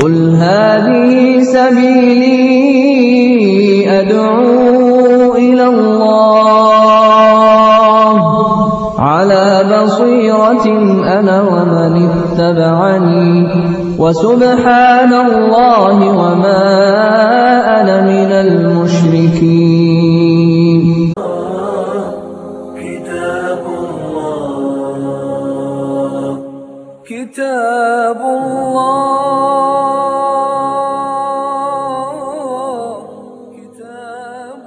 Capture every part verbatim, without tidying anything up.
قُلْ هَٰذِهِ سَبِيلِي أَدْعُو إِلَى اللَّهِ ۚ عَلَىٰ بَصِيرَةٍ أَنَا وَمَنِ اتَّبَعَنِي ۖ وَسُبْحَانَ اللَّهِ وَمَا أَنَا مِنَ الْمُشْرِكِينَ. كتاب الله كتاب الله كتاب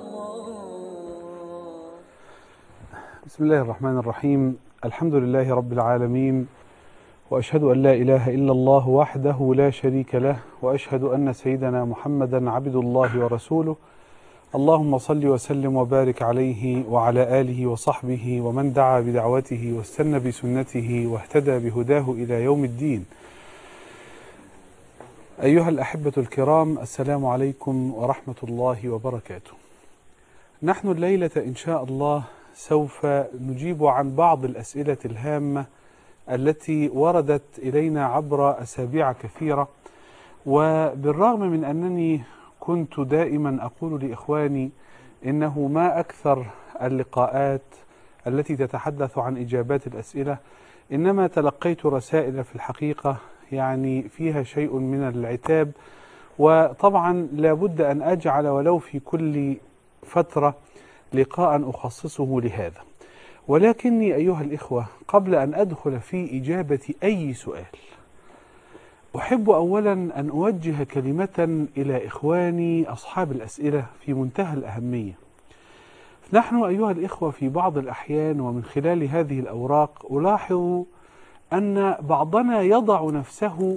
الله. بسم الله الرحمن الرحيم. الحمد لله رب العالمين، وأشهد أن لا إله إلا الله وحده لا شريك له، وأشهد أن سيدنا محمدا عبد الله ورسوله. اللهم صل وسلم وبارك عليه وعلى آله وصحبه ومن دعا بدعوته واستنى بسنته واهتدى بهداه إلى يوم الدين. أيها الأحبة الكرام، السلام عليكم ورحمة الله وبركاته. نحن الليلة إن شاء الله سوف نجيب عن بعض الأسئلة الهامة التي وردت إلينا عبر أسابيع كثيرة، وبالرغم من أنني كنت دائما أقول لإخواني إنه ما أكثر اللقاءات التي تتحدث عن إجابات الأسئلة، إنما تلقيت رسائل في الحقيقة يعني فيها شيء من العتاب، وطبعا لابد أن أجعل ولو في كل فترة لقاء أخصصه لهذا. ولكني أيها الإخوة، قبل أن أدخل في إجابة أي سؤال، أحب أولا أن أوجه كلمة إلى إخواني أصحاب الأسئلة في منتهى الأهمية. نحن أيها الإخوة في بعض الأحيان ومن خلال هذه الأوراق ألاحظ أن بعضنا يضع نفسه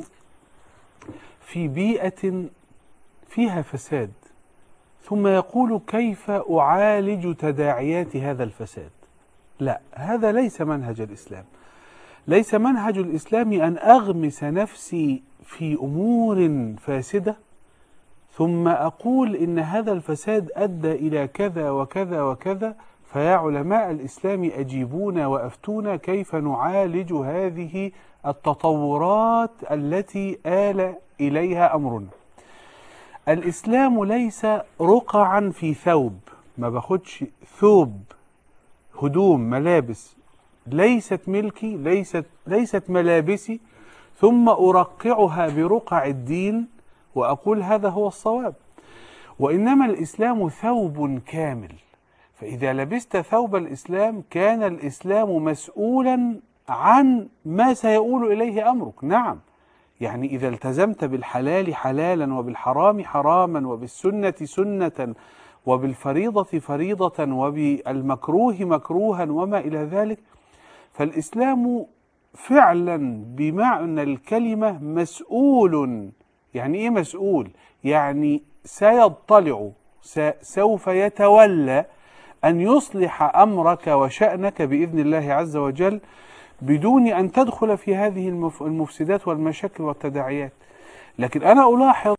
في بيئة فيها فساد، ثم يقول كيف أعالج تداعيات هذا الفساد. لا، هذا ليس منهج الإسلام. ليس منهج الإسلام أن أغمس نفسي في أمور فاسدة ثم أقول إن هذا الفساد أدى إلى كذا وكذا وكذا، فيا علماء الإسلام أجيبونا وأفتونا كيف نعالج هذه التطورات التي آل إليها أمرنا. الإسلام ليس رقعا في ثوب، ما باخدش ثوب هدوم ملابس ليست ملكي، ليست ليست ملابسي، ثم أرقعها برقع الدين وأقول هذا هو الصواب. وإنما الإسلام ثوب كامل، فإذا لبست ثوب الإسلام كان الإسلام مسؤولا عن ما سيؤول إليه أمرك. نعم، يعني إذا التزمت بالحلال حلالا وبالحرام حراما وبالسنة سنة وبالفريضة فريضة وبالمكروه مكروها وما إلى ذلك، فالإسلام فعلا بمعنى الكلمة مسؤول. يعني إيه مسؤول؟ يعني سيطلع، سوف يتولى أن يصلح أمرك وشأنك بإذن الله عز وجل بدون أن تدخل في هذه المفسدات والمشاكل والتداعيات. لكن أنا ألاحظ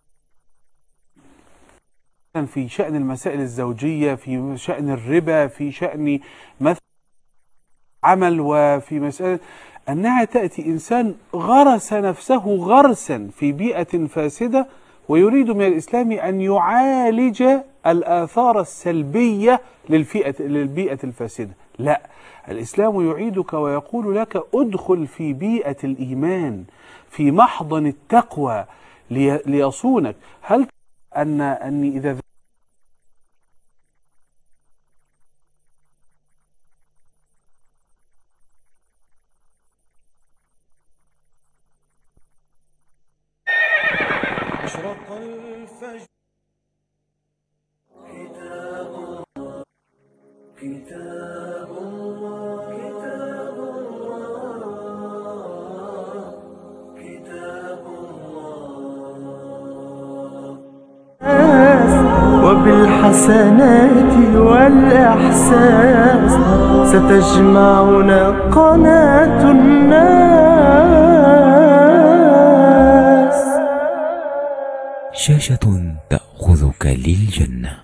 في شأن المسائل الزوجية، في شأن الربا، في شأن مثل عمل، وفي مسألة أنها تأتي إنسان غرس نفسه غرسا في بيئة فاسدة ويريد من الإسلام أن يعالج الآثار السلبية للفئة للبيئة الفاسدة. لا، الإسلام يعيدك ويقول لك ادخل في بيئة الإيمان، في محضن التقوى ليصونك. هل أن أني إذا أشرق الفجر كتاب الله كتاب الله كتاب الله كتاب الله وبالحسنات والإحساس ستجمعنا قناة الناس، شاشة تأخذك للجنة.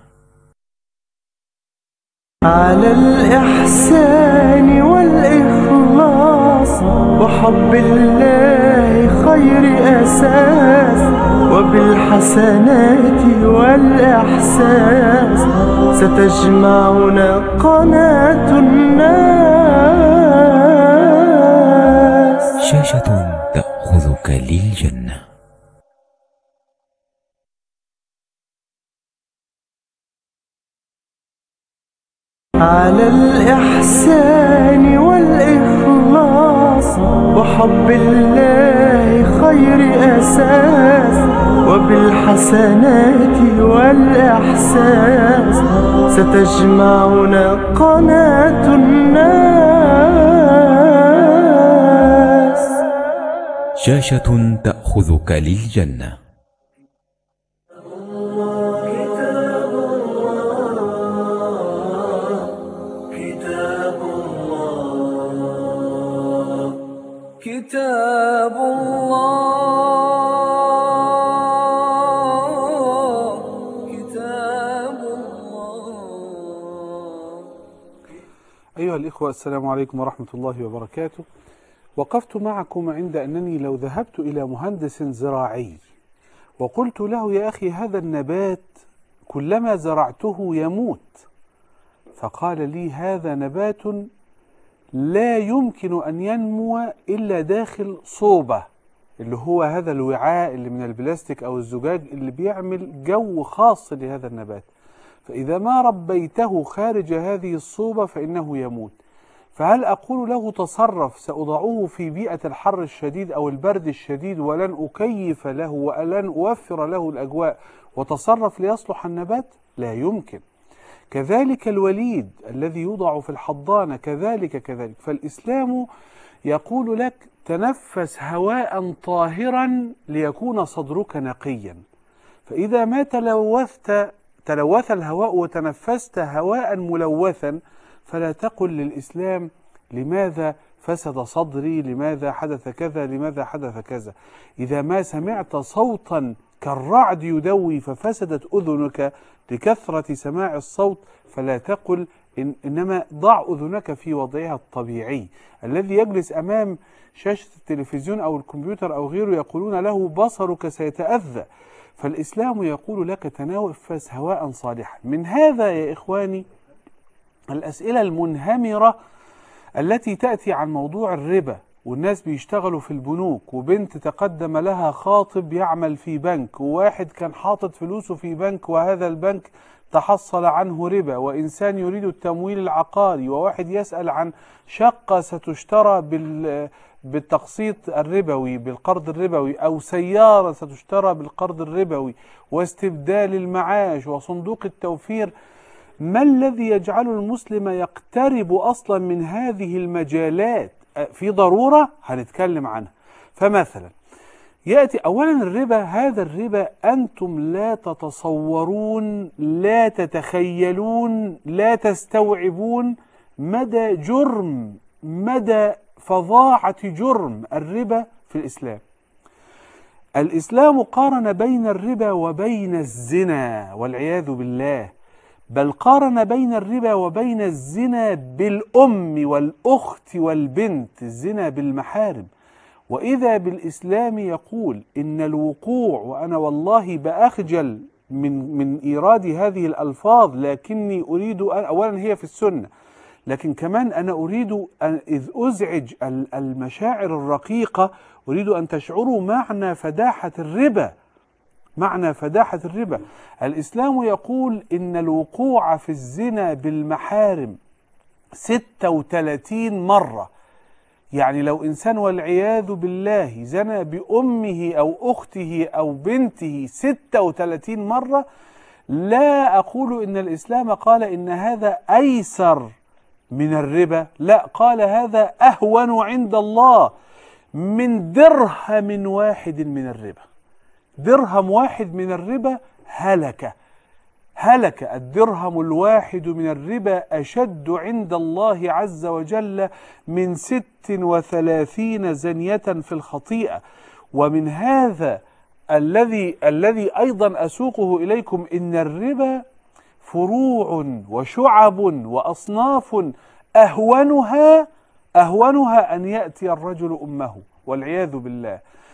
على الإحسان والإخلاص وحب الله خير أساس، وبالحسنات والإحساس ستجمعنا قناة الناس. شاشة تأخذك للجنة. على الإحسان والإخلاص وحب الله خير أساس، وبالحسنات والإحساس ستجمعنا قناة الناس. شاشة تأخذك للجنة. كتاب الله كتاب الله. أيها الإخوة، السلام عليكم ورحمة الله وبركاته. وقفت معكم عند أنني لو ذهبت إلى مهندس زراعي وقلت له: يا أخي، هذا النبات كلما زرعته يموت، فقال لي: هذا نبات لا يمكن أن ينمو إلا داخل صوبة، اللي هو هذا الوعاء اللي من البلاستيك أو الزجاج اللي بيعمل جو خاص لهذا النبات، فإذا ما ربيته خارج هذه الصوبة فإنه يموت. فهل أقول له تصرف، سأضعه في بيئة الحر الشديد أو البرد الشديد ولن أكيف له ولن أوفر له الأجواء، وتصرف ليصلح النبات؟ لا يمكن. كذلك الوليد الذي يوضع في الحضانة كذلك كذلك. فالإسلام يقول لك: تنفس هواء طاهرا ليكون صدرك نقيا. فإذا ما تلوثت تلوث الهواء وتنفست هواء ملوثا فلا تقل للإسلام: لماذا فسد صدري، لماذا حدث كذا، لماذا حدث كذا. إذا ما سمعت صوتا كالرعد يدوي ففسدت أذنك لكثرة سماع الصوت فلا تقل إن إنما ضع أذنك في وضعها الطبيعي. الذي يجلس أمام شاشة التلفزيون أو الكمبيوتر أو غيره يقولون له: بصرك سيتأذى. فالإسلام يقول لك: تنفس هواء صالحا. من هذا يا إخواني الأسئلة المنهمرة التي تأتي عن موضوع الربا، والناس بيشتغلوا في البنوك، وبنت تقدم لها خاطب يعمل في بنك، وواحد كان حاطط فلوسه في بنك وهذا البنك تحصل عنه ربا، وإنسان يريد التمويل العقاري، وواحد يسأل عن شقة ستشترى بال بالتقسيط الربوي بالقرض الربوي، أو سيارة ستشترى بالقرض الربوي، واستبدال المعاش وصندوق التوفير. ما الذي يجعل المسلم يقترب أصلا من هذه المجالات؟ في ضرورة هنتكلم عنها. فمثلا يأتي أولا الربا، هذا الربا أنتم لا تتصورون، لا تتخيلون، لا تستوعبون مدى جرم، مدى فظاعة جرم الربا في الإسلام. الإسلام قارن بين الربا وبين الزنا والعياذ بالله، بل قارن بين الربا وبين الزنا بالأم والأخت والبنت، الزنا بالمحارم. وإذا بالإسلام يقول إن الوقوع، وأنا والله بأخجل من من إيراد هذه الألفاظ، لكني أريد أن أولا هي في السنة، لكن كمان أنا أريد أن إذ أزعج المشاعر الرقيقة أريد أن تشعروا معنى فداحة الربا، معنى فداحة الربا. الإسلام يقول إن الوقوع في الزنا بالمحارم ستة وثلاثين مرة. يعني لو إنسان والعياذ بالله زنى بأمه أو أخته أو بنته ستة وثلاثين مرة، لا أقول إن الإسلام قال إن هذا أيسر من الربا، لا، قال هذا أهون عند الله من درهم واحد من الربا. درهم واحد من الربا هلك هلك الدرهم الواحد من الربا أشد عند الله عز وجل من ست وثلاثين زنية في الخطيئة. ومن هذا الذي الذي أيضا أسوقه إليكم، إن الربا فروع وشعب وأصناف، أهونها أهونها أن يأتي الرجل أمه والعياذ بالله.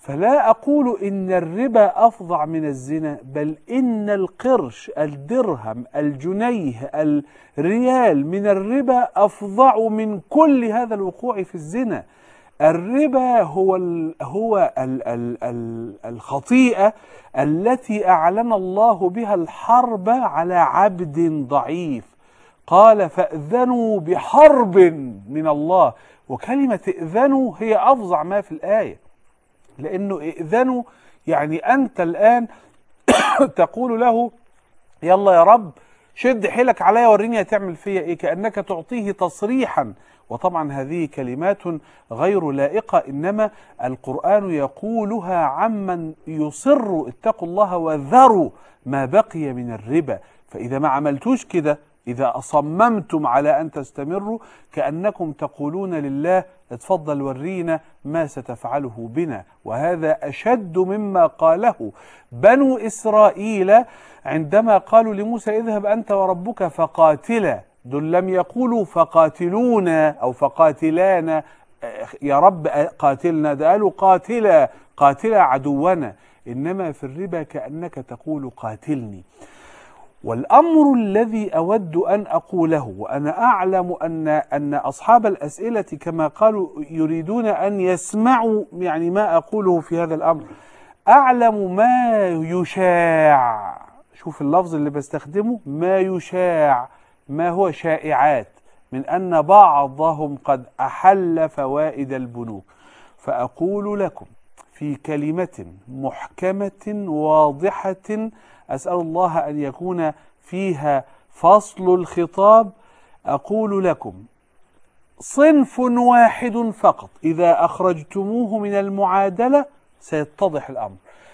فلا أقول إن الربا أفظع من الزنا، بل إن القرش، الدرهم، الجنيه، الريال من الربا أفظع من كل هذا الوقوع في الزنا. الربا هو ال هو ال ال ال الخطيئة التي أعلن الله بها الحرب على عبد ضعيف. قال فأذنوا بحرب من الله، وكلمة ائذنوا هي أفظع ما في الآية، لأنه ائذنوا يعني أنت الآن تقول له يلا يا رب شد حيلك عليا وريني هتعمل فيا إيه، كأنك تعطيه تصريحا. وطبعا هذه كلمات غير لائقة، إنما القرآن يقولها عمن يصر اتقوا الله وذروا ما بقي من الربا. فإذا ما عملتوش كده، إذا أصممتم على أن تستمروا، كأنكم تقولون لله اتفضل ورينا ما ستفعله بنا. وهذا أشد مما قاله بنو إسرائيل عندما قالوا لموسى اذهب أنت وربك فقاتلا. دول لم يقولوا فقاتلونا أو فقاتلانا يا رب قاتلنا، ده قالوا قاتلا قاتلا عدونا. إنما في الربا كأنك تقول قاتلني. والأمر الذي أود أن أقوله، وأنا أعلم أن أن أصحاب الأسئلة كما قالوا يريدون أن يسمعوا يعني ما أقوله في هذا الأمر، أعلم ما يشاع، شوف اللفظ اللي بستخدمه، ما يشاع، ما هو شائعات، من أن بعضهم قد أحل فوائد البنوك. فأقول لكم في كلمة محكمة واضحة أسأل الله أن يكون فيها فصل الخطاب، أقول لكم صنف واحد فقط إذا أخرجتموه من المعادلة سيتضح الأمر.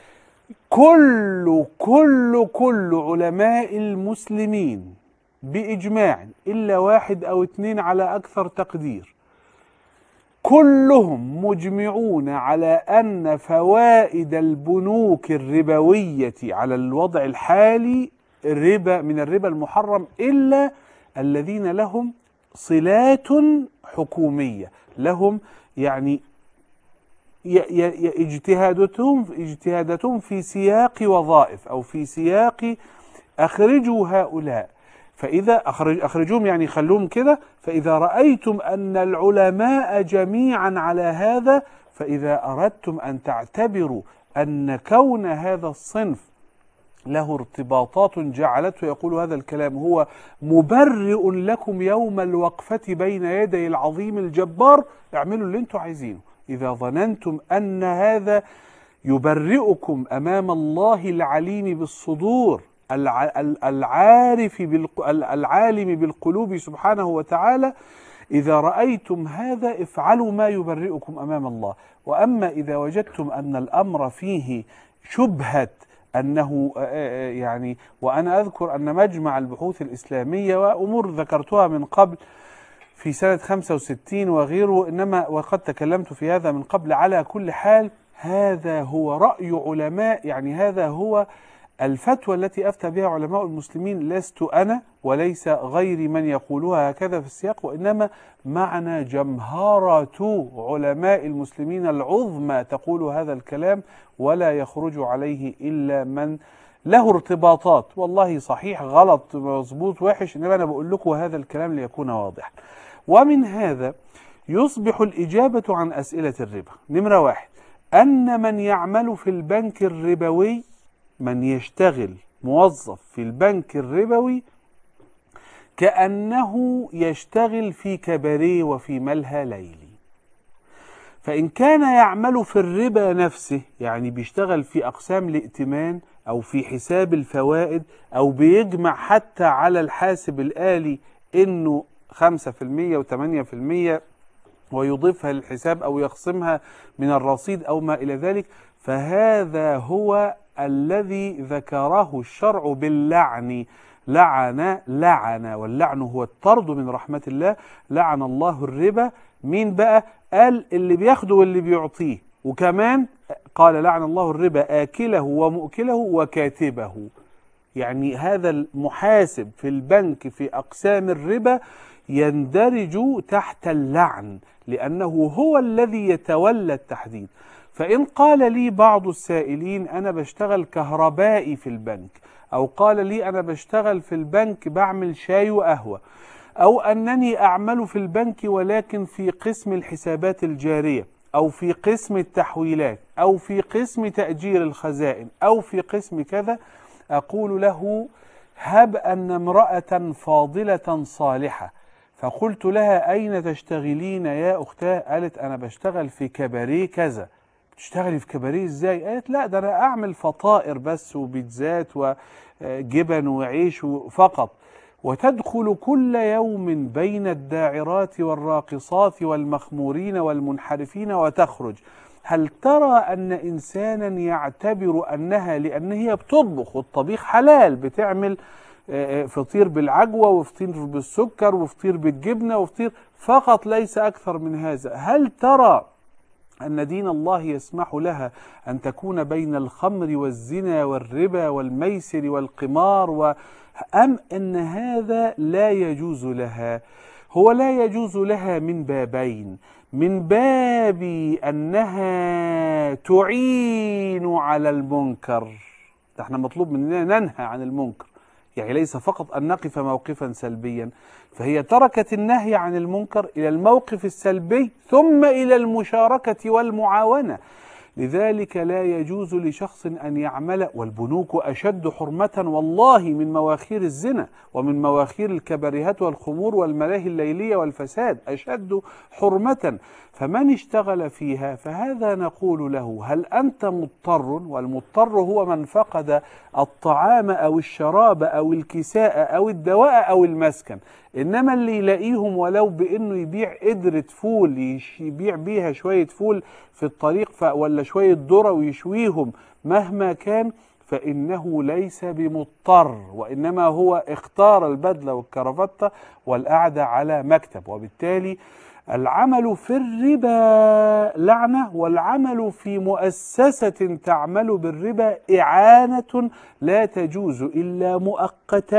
كل كل كل علماء المسلمين بإجماع إلا واحد أو اثنين على أكثر تقدير، كلهم مجمعون على أن فوائد البنوك الربوية على الوضع الحالي ربا من الربا المحرم، إلا الذين لهم صلات حكومية، لهم يعني اجتهاداتهم اجتهاداتهم في سياق وظائف أو في سياق أخرجوا هؤلاء. فإذا أخرج أخرجوهم يعني خلوهم كده. فإذا رأيتم أن العلماء جميعا على هذا، فإذا أردتم أن تعتبروا أن كون هذا الصنف له ارتباطات جعلته يقول هذا الكلام هو مبرئ لكم يوم الوقفة بين يدي العظيم الجبار، اعملوا اللي انتم عايزينه. إذا ظننتم أن هذا يبرئكم أمام الله العليم بالصدور العارف العالم بالقلوب سبحانه وتعالى، إذا رأيتم هذا افعلوا ما يبرئكم أمام الله. وأما إذا وجدتم أن الأمر فيه شبهة أنه يعني، وأنا أذكر أن مجمع البحوث الإسلامية وأمور ذكرتها من قبل في سنة خمسة وستين وغيره، إنما وقد تكلمت في هذا من قبل. على كل حال هذا هو رأي علماء، يعني هذا هو الفتوى التي أفتى بها علماء المسلمين، لست أنا وليس غيري من يقولها هكذا في السياق، وإنما معنا جمهرة علماء المسلمين العظمى تقول هذا الكلام، ولا يخرج عليه إلا من له ارتباطات. والله صحيح غلط مظبوط وحش، إنما أنا بقول لكم هذا الكلام ليكون واضح. ومن هذا يصبح الإجابة عن أسئلة الربا. نمرة واحد، أن من يعمل في البنك الربوي، من يشتغل موظف في البنك الربوي كأنه يشتغل في كباريه وفي ملهى ليلي. فإن كان يعمل في الربا نفسه، يعني بيشتغل في أقسام الائتمان أو في حساب الفوائد أو بيجمع حتى على الحاسب الآلي إنه خمسة في المية وثمانية في المية ويضيفها للحساب أو يخصمها من الرصيد أو ما إلى ذلك، فهذا هو الذي ذكره الشرع باللعن. لعن لعن واللعن هو الطرد من رحمة الله. لعن الله الربا. مين بقى؟ قال اللي بياخده واللي بيعطيه، وكمان قال لعن الله الربا آكله ومؤكله وكاتبه. يعني هذا المحاسب في البنك في أقسام الربا يندرج تحت اللعن، لأنه هو الذي يتولى التحديد. فإن قال لي بعض السائلين أنا بشتغل كهربائي في البنك، أو قال لي أنا بشتغل في البنك بعمل شاي وقهوة، أو أنني أعمل في البنك ولكن في قسم الحسابات الجارية، أو في قسم التحويلات، أو في قسم تأجير الخزائن، أو في قسم كذا، أقول له هب أن امرأة فاضلة صالحة. فقلت لها أين تشتغلين يا أختاه؟ قالت أنا بشتغل في كباريه كذا. تشتغلي في كباريه إزاي؟ قالت لا ده أنا أعمل فطائر بس وبيتزات وجبن وعيش فقط، وتدخل كل يوم بين الداعرات والراقصات والمخمورين والمنحرفين وتخرج. هل ترى أن إنسانا يعتبر أنها لأن هي بتطبخ والطبيخ حلال، بتعمل فطير بالعجوة وفطير بالسكر وفطير بالجبنة وفطير فقط ليس أكثر من هذا، هل ترى أن دين الله يسمح لها أن تكون بين الخمر والزنا والربا والميسر والقمار و... أم أن هذا لا يجوز لها؟ هو لا يجوز لها من بابين، من باب أنها تعين على المنكر، احنا مطلوب مننا ننهى عن المنكر، يعني ليس فقط أن نقف موقفا سلبيا، فهي تركت النهي عن المنكر إلى الموقف السلبي ثم إلى المشاركة والمعاونة. لذلك لا يجوز لشخص أن يعمل، والبنوك أشد حرمة والله من مواخير الزنا ومن مواخير الكباريهات والخمور والملاهي الليلية والفساد، أشد حرمة. فمن اشتغل فيها فهذا نقول له هل أنت مضطر؟ والمضطر هو من فقد الطعام أو الشراب أو الكساء أو الدواء أو المسكن. إنما اللي يلاقيهم ولو بأنه يبيع قدرة فول، يبيع بيها شوية فول في الطريق ولا شوية ذرة ويشويهم مهما كان، فإنه ليس بمضطر، وإنما هو اختار البدلة والكرافتة والقعدة على مكتب. وبالتالي العمل في الربا لعنة، والعمل في مؤسسة تعمل بالربا إعانة لا تجوز إلا مؤقتا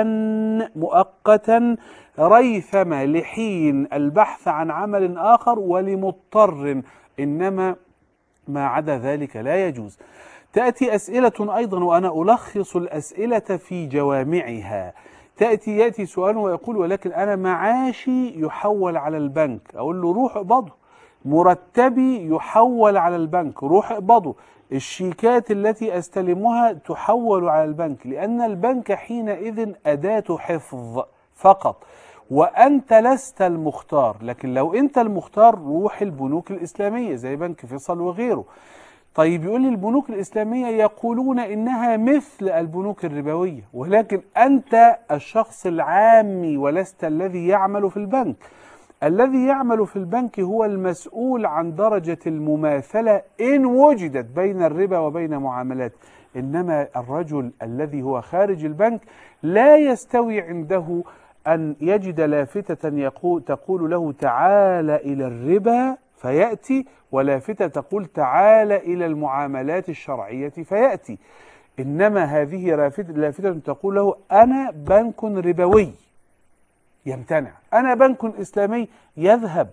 مؤقتا ريثم لحين البحث عن عمل آخر ولمضطر، إنما ما عدا ذلك لا يجوز. تأتي أسئلة أيضا وأنا ألخص الأسئلة في جوامعها. تأتي يأتي سؤال ويقول ولكن أنا معاشي يحول على البنك، أقول له روح اقبضه. مرتبي يحول على البنك، روح اقبضه. الشيكات التي أستلمها تحول على البنك، لأن البنك حينئذ أداة حفظ فقط، وأنت لست المختار. لكن لو أنت المختار روح البنوك الإسلامية زي بنك فيصل وغيره. طيب يقول لي البنوك الإسلامية يقولون إنها مثل البنوك الربوية، ولكن أنت الشخص العامي ولست الذي يعمل في البنك. الذي يعمل في البنك هو المسؤول عن درجة المماثلة إن وجدت بين الربا وبين معاملات، إنما الرجل الذي هو خارج البنك لا يستوي عنده أن يجد لافتة يقول تقول له تعال إلى الربا فيأتي، ولافتة تقول تعال إلى المعاملات الشرعية فيأتي. إنما هذه لافتة تقول له أنا بنك ربوي يمتنع، أنا بنك إسلامي يذهب.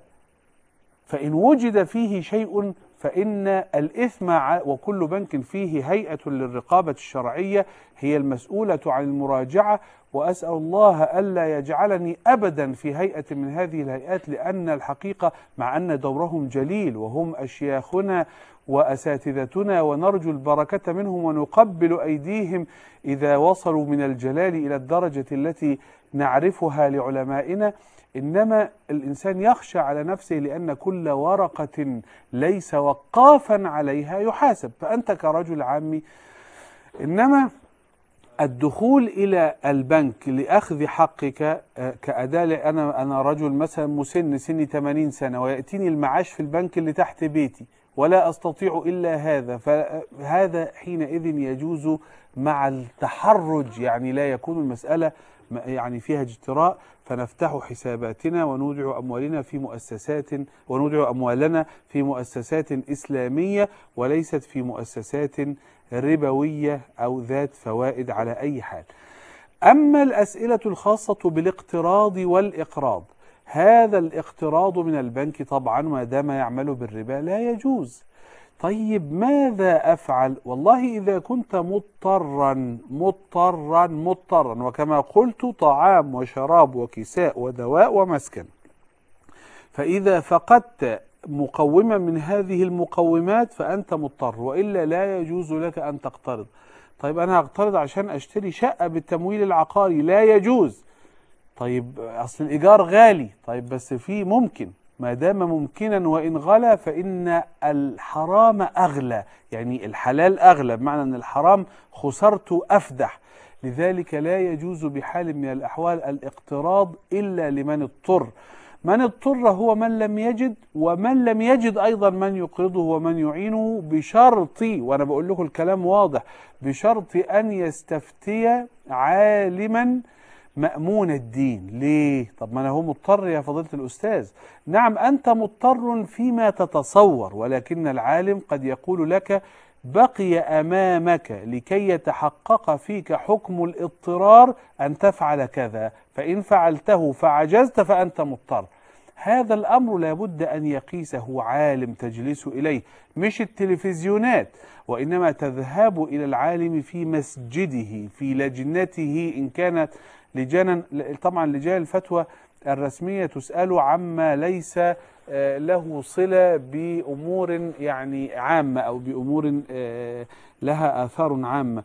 فإن وجد فيه شيء فإن الإثم، وكل بنك فيه هيئة للرقابة الشرعية هي المسؤولة عن المراجعة. وأسأل الله ألا يجعلني أبدا في هيئة من هذه الهيئات، لأن الحقيقة مع أن دورهم جليل وهم أشياخنا وأساتذتنا ونرجو البركة منهم ونقبل أيديهم إذا وصلوا من الجلال إلى الدرجة التي نعرفها لعلمائنا، إنما الإنسان يخشى على نفسه لأن كل ورقة ليس وقافا عليها يحاسب. فأنت كرجل عامي، إنما الدخول إلى البنك لأخذ حقك كأداة، أنا أنا رجل مثلا مسن سني ثمانين سنة ويأتيني المعاش في البنك اللي تحت بيتي ولا أستطيع إلا هذا، فهذا حينئذ يجوز مع التحرج، يعني لا يكون المسألة يعني فيها اجتراء، فنفتح حساباتنا ونودع أموالنا في مؤسسات ونودع أموالنا في مؤسسات إسلامية وليست في مؤسسات ربوية أو ذات فوائد على أي حال. أما الأسئلة الخاصة بالاقتراض والإقراض، هذا الاقتراض من البنك طبعا ما دام يعمل بالربا لا يجوز. طيب ماذا أفعل؟ والله إذا كنت مضطرا مضطرا مضطرا وكما قلت طعام وشراب وكساء ودواء ومسكن، فإذا فقدت مقومة من هذه المقومات فأنت مضطر، وإلا لا يجوز لك أن تقترض. طيب أنا هقترض عشان أشتري شقة بالتمويل العقاري، لا يجوز. طيب أصل الإيجار غالي، طيب بس في ممكن، ما دام ممكنا وإن غلا فإن الحرام أغلى، يعني الحلال أغلى، بمعنى أن الحرام خسرته أفدح. لذلك لا يجوز بحال من الأحوال الاقتراض إلا لمن اضطر. من اضطر هو من لم يجد، ومن لم يجد أيضا من يقرضه ومن يعينه، بشرط، وأنا بقول لكم الكلام واضح، بشرط أن يستفتي عالما مأمون الدين. ليه؟ طب ما أنا هو مضطر يا فضيلة الأستاذ. نعم أنت مضطر فيما تتصور، ولكن العالم قد يقول لك بقي أمامك لكي يتحقق فيك حكم الاضطرار أن تفعل كذا، فإن فعلته فعجزت فأنت مضطر. هذا الأمر لابد أن يقيسه عالم تجلس إليه، مش التلفزيونات، وإنما تذهب إلى العالم في مسجده في لجنته إن كانت لجانا. طبعا لجان الفتوى الرسمية تسأل عما ليس له صلة بأمور يعني عامة أو بأمور لها آثار عامة،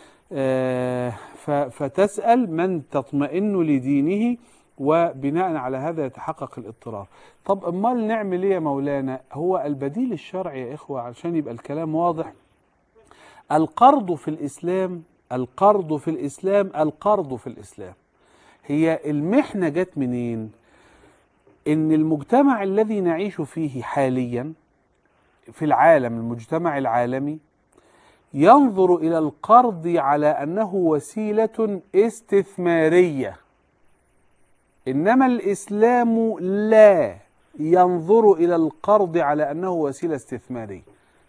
فتسأل من تطمئن لدينه، وبناء على هذا يتحقق الاضطرار. طب امال نعمل ايه يا مولانا؟ هو البديل الشرعي يا إخوة عشان يبقى الكلام واضح. القرض في الإسلام القرض في الإسلام القرض في الإسلام هي المحنة جت منين؟ إن المجتمع الذي نعيش فيه حاليا في العالم، المجتمع العالمي، ينظر إلى القرض على أنه وسيلة استثمارية، إنما الإسلام لا ينظر إلى القرض على أنه وسيلة استثمارية.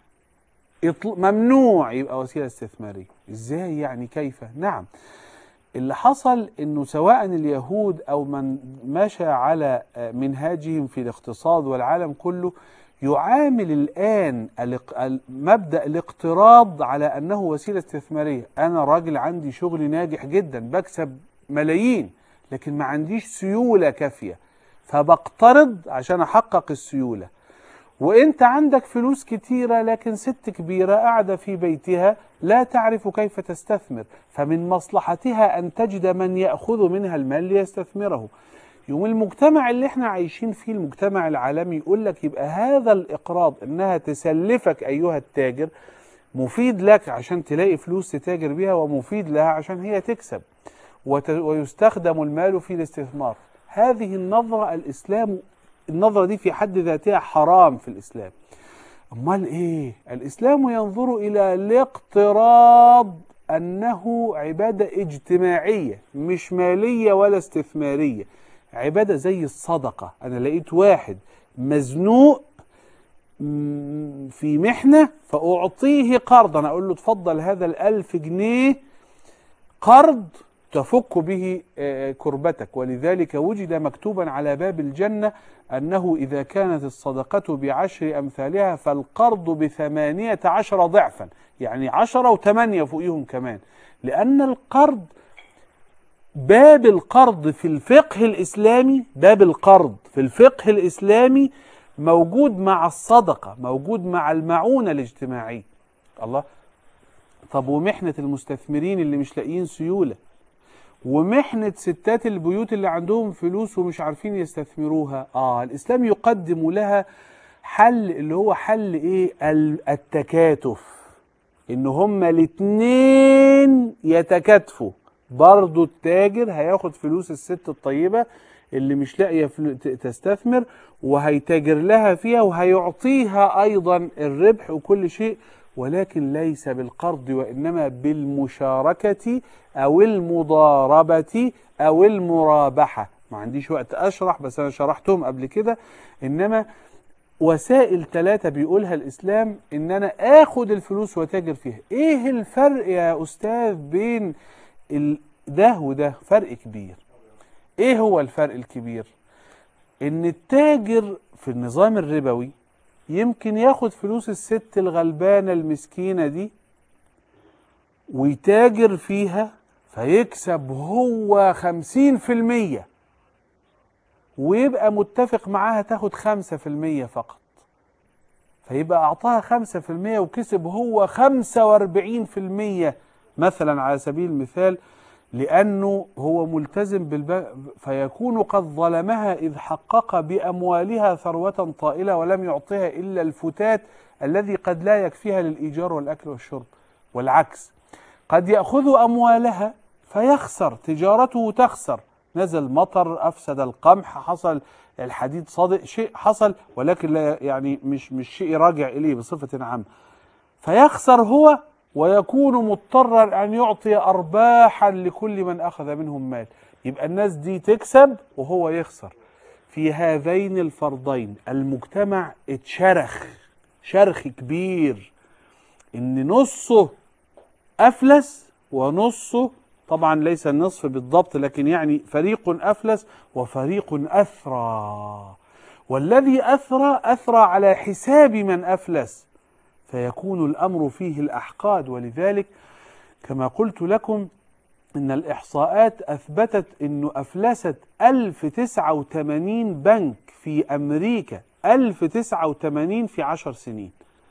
ممنوع يبقى وسيلة استثمارية. إزاي يعني؟ كيف؟ نعم، اللي حصل إنه سواء اليهود أو من مشى على منهاجهم في الاقتصاد والعالم كله يعامل الآن مبدأ الاقتراض على أنه وسيلة استثمارية. أنا راجل عندي شغل ناجح جدا بكسب ملايين، لكن ما عنديش سيولة كافية، فبقترض عشان أحقق السيولة. وإنت عندك فلوس كتيرة لكن ست كبيرة قاعدة في بيتها لا تعرف كيف تستثمر، فمن مصلحتها أن تجد من يأخذ منها المال ليستثمره. يوم المجتمع اللي احنا عايشين فيه، المجتمع العالمي، يقول لك يبقى هذا الإقراض إنها تسلفك أيها التاجر مفيد لك عشان تلاقي فلوس تتاجر بها، ومفيد لها عشان هي تكسب، ويستخدم المال في الاستثمار. هذه النظرة الإسلام النظرة دي في حد ذاتها حرام في الإسلام. أمال إيه؟ الإسلام ينظر إلى الاقتراض أنه عبادة اجتماعية، مش مالية ولا استثمارية، عبادة زي الصدقة. أنا لقيت واحد مزنوق في محنة فأعطيه قرضا، أقول له اتفضل هذا الألف جنيه قرض تفك به كربتك. ولذلك وجد مكتوبا على باب الجنة أنه إذا كانت الصدقة بعشر أمثالها فالقرض بثمانية عشر ضعفا، يعني عشرة وثمانية فوقيهم كمان. لأن القرض، باب القرض في الفقه الإسلامي، باب القرض في الفقه الإسلامي موجود مع الصدقة، موجود مع المعونة الاجتماعية. الله. طب ومحنة المستثمرين اللي مش لاقيين سيولة، ومحنة ستات البيوت اللي عندهم فلوس ومش عارفين يستثمروها، آه الإسلام يقدم لها حل، اللي هو حل إيه؟ التكاتف، إن هما الاتنين يتكاتفوا. برضو التاجر هياخد فلوس الست الطيبة اللي مش لاقية تستثمر وهيتاجر لها فيها، وهيعطيها أيضا الربح وكل شيء، ولكن ليس بالقرض، وإنما بالمشاركة أو المضاربة أو المرابحة. ما عنديش وقت أشرح، بس أنا شرحتهم قبل كده. إنما وسائل ثلاثة بيقولها الإسلام إن أنا آخد الفلوس وتاجر فيها. إيه الفرق يا أستاذ بين ده وده؟ فرق كبير. إيه هو الفرق الكبير؟ إن التاجر في النظام الربوي يمكن ياخد فلوس الست الغلبانة المسكينة دي ويتاجر فيها فيكسب هو خمسين في المية، ويبقى متفق معاها تاخد خمسة في المية فقط، فيبقى أعطاها خمسة في المية وكسب هو خمسة وأربعين في المية مثلا على سبيل المثال، لأنه هو ملتزم بالبنك، فيكون قد ظلمها إذ حقق بأموالها ثروة طائلة ولم يعطيها إلا الفتات الذي قد لا يكفيها للإيجار والأكل والشرب. والعكس، قد يأخذ أموالها فيخسر، تجارته تخسر، نزل مطر، أفسد القمح، حصل الحديد صادق، شيء حصل ولكن لا يعني مش مش شيء راجع إليه بصفة عامة، فيخسر هو ويكون مضطرا أن يعطي أرباحا لكل من أخذ منهم مال، يبقى الناس دي تكسب وهو يخسر. في هذين الفرضين المجتمع اتشرخ شرخ كبير، إن نصه أفلس ونصه، طبعا ليس النصف بالضبط لكن يعني فريق أفلس وفريق أثرى، والذي أثرى أثرى على حساب من أفلس، فيكون الأمر فيه الأحقاد. ولذلك كما قلت لكم إن الإحصاءات أثبتت أنه أفلست ألف وتسعة وثمانين بنك في أمريكا، ألف وتسعة وثمانين في عشر سنين،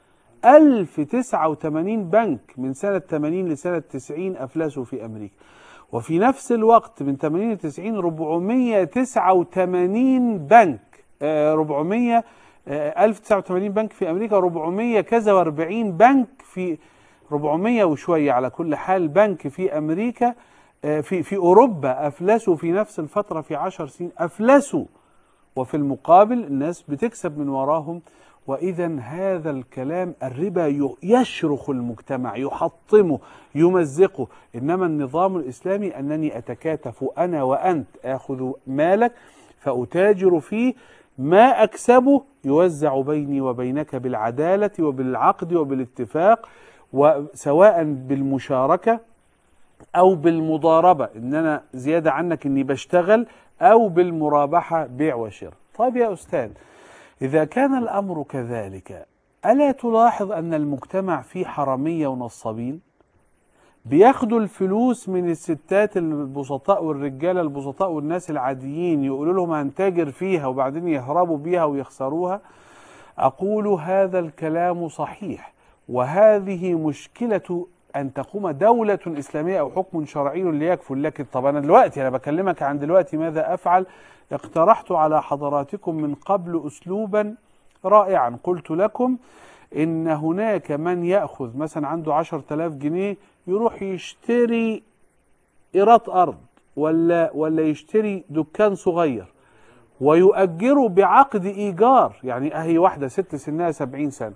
ألف وتسعة وثمانين بنك من سنة ثمانين لسنة تسعين أفلسوا في أمريكا، وفي نفس الوقت من ثمانين لتسعين أربعمائة وتسعة وثمانين بنك، آه أربعمائة آه ألف وتسعة وثمانين بنك في أمريكا، أربعمائة كذا وأربعين بنك في أربعمائة وشوية على كل حال بنك في أمريكا، آه في في أوروبا أفلسوا في نفس الفترة في عشر سنين أفلسوا، وفي المقابل الناس بتكسب من وراهم. وإذا هذا الكلام الربا يشرخ المجتمع، يحطمه، يمزقه. إنما النظام الإسلامي أنني أتكاتف أنا وأنت، آخذ مالك فأتاجر فيه، ما أكسبه يوزع بيني وبينك بالعدالة وبالعقد وبالاتفاق، وسواء بالمشاركة أو بالمضاربة، إن أنا زيادة عنك إني بشتغل، أو بالمرابحة بيع وشراء. طيب يا أستاذ، إذا كان الأمر كذلك ألا تلاحظ أن المجتمع فيه حرامية ونصابين؟ بياخدوا الفلوس من الستات البسطاء والرجال البسطاء والناس العاديين، يقولوا لهم هنتاجر فيها وبعدين يهربوا بيها ويخسروها. أقول هذا الكلام صحيح، وهذه مشكلة أن تقوم دولة إسلامية أو حكم شرعي ليكفل لك. طب أنا دلوقتي أنا بكلمك عن دلوقتي ماذا أفعل؟ اقترحت على حضراتكم من قبل أسلوبا رائعا، قلت لكم إن هناك من يأخذ مثلا عنده عشرة آلاف جنيه يروح يشتري إيراد أرض ولا ولا يشتري دكان صغير ويؤجره بعقد إيجار. يعني أهي واحدة ست سنها سبعين سنة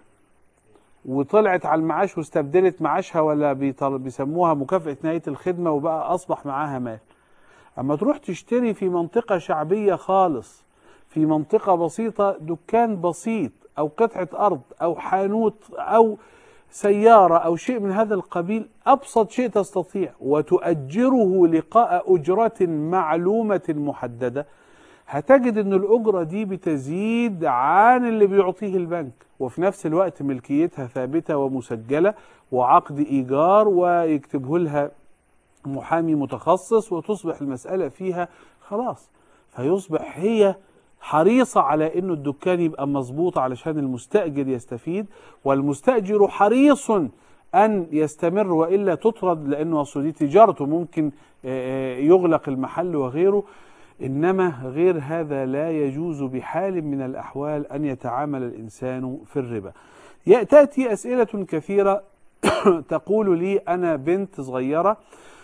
وطلعت على المعاش واستبدلت معاشها، ولا بيسموها مكافأة نهاية الخدمة، وبقى أصبح معاها مال. أما تروح تشتري في منطقة شعبية خالص، في منطقة بسيطة، دكان بسيط أو قطعة أرض أو حانوت أو سيارة أو شيء من هذا القبيل، أبسط شيء تستطيع، وتؤجره لقاء أجرة معلومة محددة، هتجد أن الأجرة دي بتزيد عن اللي بيعطيه البنك، وفي نفس الوقت ملكيتها ثابتة ومسجلة وعقد إيجار ويكتبه لها محامي متخصص، وتصبح المسألة فيها خلاص، فيصبح هي حريصة على انه الدكان يبقى مظبوط علشان المستأجر يستفيد، والمستأجر حريص ان يستمر والا تطرد، لانه اصل دي تجارته، ممكن يغلق المحل وغيره. انما غير هذا لا يجوز بحال من الاحوال ان يتعامل الانسان في الربا. تأتي اسئلة كثيرة تقول لي انا بنت صغيرة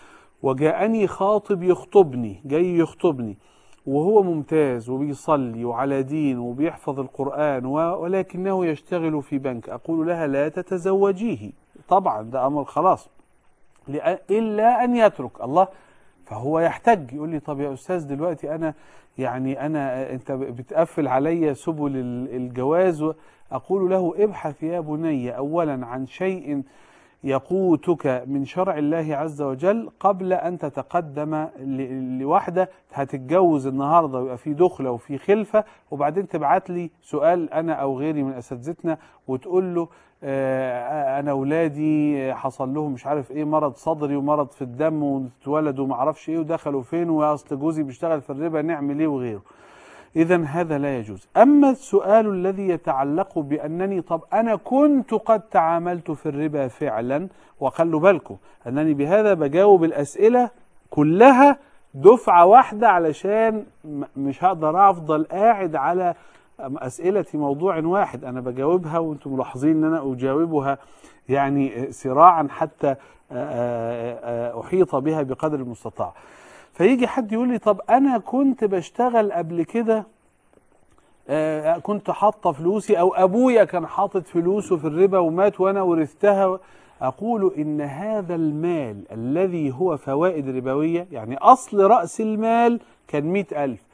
وجاءني خاطب يخطبني، جاي يخطبني وهو ممتاز وبيصلي وعلى دين وبيحفظ القرآن، ولكنه يشتغل في بنك. أقول لها لا تتزوجيه، طبعا ده أمر خلاص، إلا أن يترك الله. فهو يحتج يقول لي طب يا أستاذ دلوقتي أنا يعني أنا أنت بتقفل علي سبل الجواز. أقول له ابحث يا بني أولا عن شيء يقوتك من شرع الله عز وجل قبل أن تتقدم لوحدة هتتجوز النهاردة ويبقى في دخلة وفي خلفة، وبعدين تبعت لي سؤال أنا أو غيري من أساتذتنا وتقول له آه أنا أولادي حصل لهم مش عارف إيه، مرض صدري ومرض في الدم واتولدوا معرفش إيه ودخلوا فين، وأصل جوزي بيشتغل في الربا نعمل إيه وغيره. إذن هذا لا يجوز. أما السؤال الذي يتعلق بأنني طب أنا كنت قد تعاملت في الربا فعلا، وخلوا بالكم أنني بهذا بجاوب الأسئلة كلها دفعة واحدة علشان مش هقدر أفضل قاعد على أسئلة موضوع واحد، أنا بجاوبها وأنتم ملاحظين أن أنا أجاوبها يعني سراعا حتى أحيط بها بقدر المستطاع. فيجي حد يقول لي طب أنا كنت بشتغل قبل كده، آه كنت حاطة فلوسي أو أبويا كان حاطط فلوسه في الربا ومات وأنا ورثتها. أقول إن هذا المال الذي هو فوائد ربوية، يعني أصل رأس المال كان مئة ألف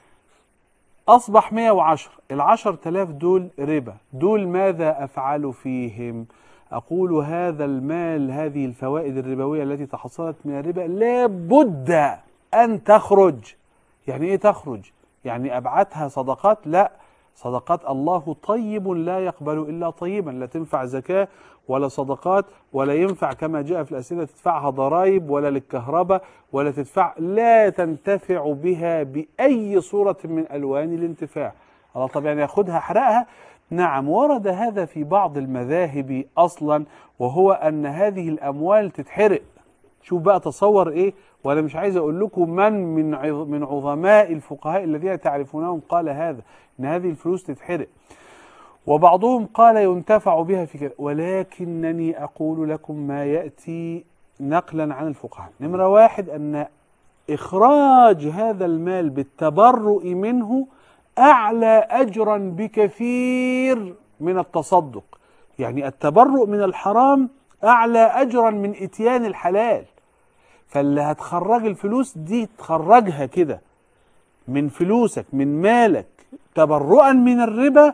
أصبح مئة وعشرة، العشر تلاف دول ربا، دول ماذا أفعل فيهم؟ أقول هذا المال، هذه الفوائد الربوية التي تحصلت من الربا لابد أن تخرج. يعني إيه تخرج؟ يعني أبعتها صدقات؟ لا، صدقات الله طيب لا يقبل إلا طيبا، لا تنفع زكاة ولا صدقات ولا ينفع كما جاء في الأسئلة تدفعها ضرائب ولا للكهرباء ولا تدفع، لا تنتفع بها بأي صورة من ألوان الانتفاع. الله طب يعني ياخدها حرقها؟ نعم، ورد هذا في بعض المذاهب أصلا، وهو أن هذه الأموال تتحرق. شوف بقى تصور إيه، وأنا مش عايز أقول لكم من من من عظماء الفقهاء الذين تعرفونهم قال هذا، إن هذه الفلوس تتحرق، وبعضهم قال ينتفع بها في كذا، ولكنني أقول لكم ما يأتي نقلا عن الفقهاء. نمرة واحد أن إخراج هذا المال بالتبرؤ منه أعلى أجرا بكثير من التصدق، يعني التبرؤ من الحرام أعلى أجرا من إتيان الحلال. فاللي هتخرج الفلوس دي تخرجها كده من فلوسك من مالك تبرؤا من الربا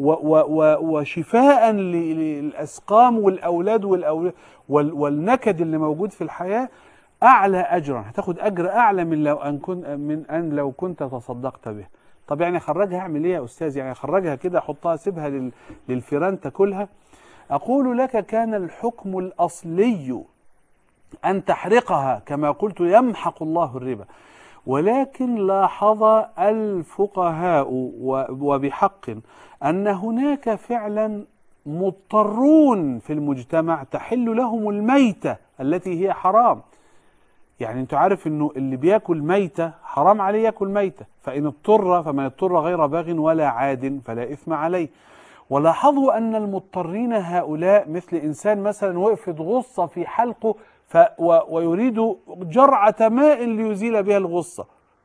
وشفاء للأسقام والأولاد والنكد اللي موجود في الحياة، أعلى أجرا، هتاخد أجر أعلى من لو أن كنت من أن لو كنت تصدقت به. طب يعني أخرجها أعمل إيه يا أستاذ؟ يعني أخرجها كده أحطها سيبها للفيران تاكلها؟ أقول لك كان الحكم الأصلي أن تحرقها كما قلت يمحق الله الربا، ولكن لاحظ الفقهاء وبحق أن هناك فعلا مضطرون في المجتمع تحل لهم الميتة التي هي حرام. يعني انت عارف انه اللي بياكل ميتة حرام عليه ياكل ميتة، فإن اضطر فمن اضطر غير باغ ولا عاد فلا إثم عليه. ولاحظوا أن المضطرين هؤلاء مثل إنسان مثلا وقفت غصة في حلقه ف و ويريد جرعة ماء ليزيل بها الغصة،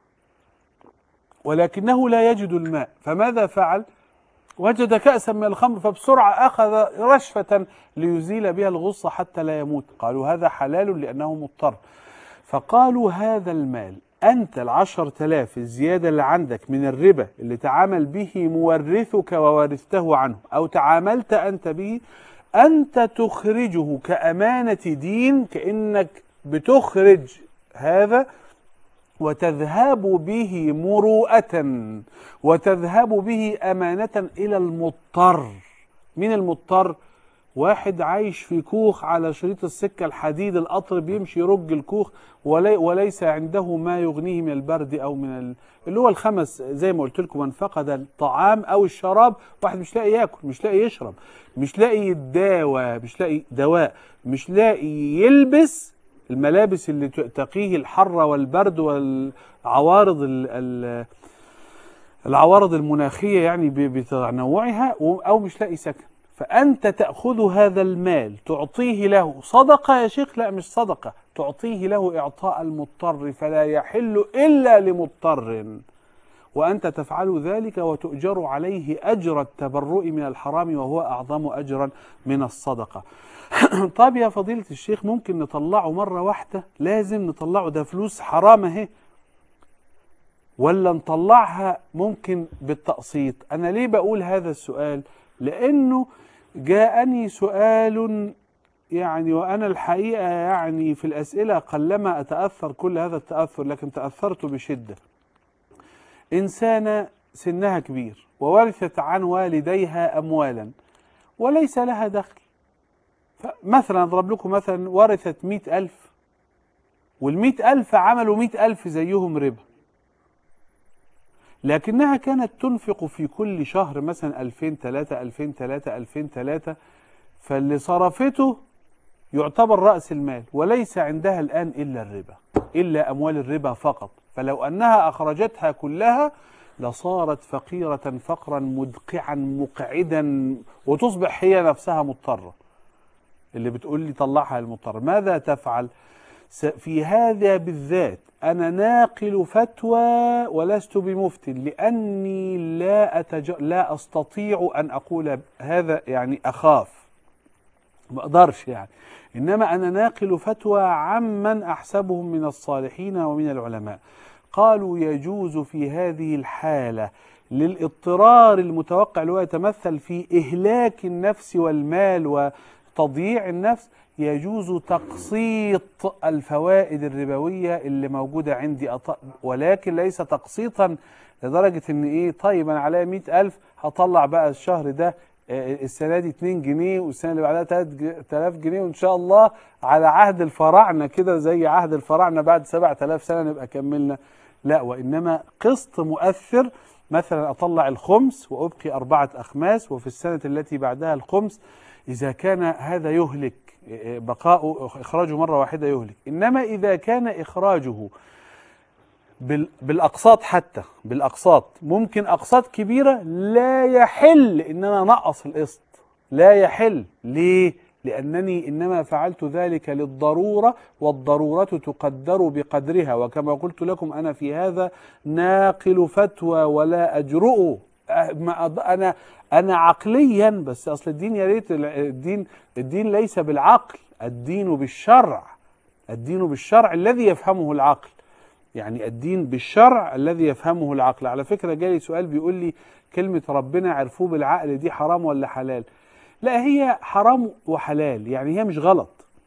ولكنه لا يجد الماء، فماذا فعل؟ وجد كأسا من الخمر فبسرعة أخذ رشفة ليزيل بها الغصة حتى لا يموت. قالوا هذا حلال لأنه مضطر. فقالوا هذا المال أنت العشر تلاف الزيادة اللي عندك من الربا اللي تعامل به مورثك وورثته عنه أو تعاملت أنت به، أنت تخرجه كأمانة دين، كأنك بتخرج هذا وتذهب به مروءة وتذهب به أمانة إلى المضطر. من المضطر؟ واحد عايش في كوخ على شريط السكة الحديد، القطر بيمشي يرج الكوخ ولي وليس عنده ما يغنيه من البرد أو من ال... اللي هو الخمس زي ما قلت لكم، من فقد الطعام أو الشراب. واحد مش لاقي ياكل، مش لاقي يشرب، مش لاقي يداوى، مش لاقي دواء، مش لاقي يلبس الملابس اللي تقيه الحر والبرد والعوارض ال... ال... العوارض المناخية يعني بتنوعها، أو مش لاقي سكن. فأنت تأخذ هذا المال تعطيه له صدقة يا شيخ؟ لا مش صدقة، تعطيه له إعطاء المضطر، فلا يحل إلا لمضطر، وأنت تفعل ذلك وتؤجر عليه أجر التبرؤ من الحرام وهو أعظم أجرا من الصدقة. طب يا فضيلة الشيخ ممكن نطلعه مرة واحدة؟ لازم نطلعه، ده فلوس حرام اهي، ولا نطلعها ممكن بالتقسيط؟ أنا ليه بقول هذا السؤال؟ لأنه جاءني سؤال يعني وأنا الحقيقة يعني في الأسئلة قلما أتأثر كل هذا التأثر، لكن تأثرت بشدة. إنسانة سنها كبير وورثت عن والديها أموالا وليس لها دخل، مثلا أضرب لكم مثلا ورثت مئة ألف، والمئة ألف عملوا مئة ألف زيهم ربا، لكنها كانت تنفق في كل شهر مثلا ألفين ثلاثة ألفين ثلاثة ألفين ثلاثة، فاللي صرفته يعتبر رأس المال، وليس عندها الآن إلا الربا، إلا أموال الربا فقط. فلو أنها أخرجتها كلها لصارت فقيرة فقرا مدقعا مقعدا، وتصبح هي نفسها مضطرة. اللي بتقول لي طلعها المضطر، ماذا تفعل؟ في هذا بالذات أنا ناقل فتوى ولست بمفت، لأني لا, أتج... لا أستطيع أن أقول هذا، يعني أخاف ما أقدرش يعني، إنما أنا ناقل فتوى عمن أحسبهم من الصالحين ومن العلماء. قالوا يجوز في هذه الحالة للاضطرار المتوقع اللي هو يتمثل في إهلاك النفس والمال وتضييع النفس، يجوز تقسيط الفوائد الربوية اللي موجودة عندي، ولكن ليس تقسيطا لدرجة إن إيه طيب أنا عليا مئة ألف هطلع بقى الشهر ده السنة دي اتنين جنيه والسنة اللي بعدها تلات آلاف جنيه، وإن شاء الله على عهد الفراعنة كده زي عهد الفراعنة بعد سبعة آلاف سنة نبقى كملنا. لا، وإنما قسط مؤثر، مثلا أطلع الخمس وأبقي أربعة أخماس، وفي السنة التي بعدها الخمس. إذا كان هذا يهلك بقاء إخراجه مرة واحدة يهلك، إنما إذا كان إخراجه بالأقساط، حتى بالأقساط ممكن أقساط كبيرة، لا يحل إن أنا نقص القسط، لا يحل. ليه؟ لأنني إنما فعلت ذلك للضرورة، والضرورة تقدر بقدرها، وكما قلت لكم أنا في هذا ناقل فتوى ولا أجرؤ. أنا أنا عقليا، بس أصل الدين يا ريت الدين الدين ليس بالعقل، الدين بالشرع، الدين بالشرع الذي يفهمه العقل، يعني الدين بالشرع الذي يفهمه العقل. على فكرة جالي سؤال بيقول لي كلمة ربنا عرفوه بالعقل دي حرام ولا حلال؟ لا، هي حرام وحلال، يعني هي مش غلط.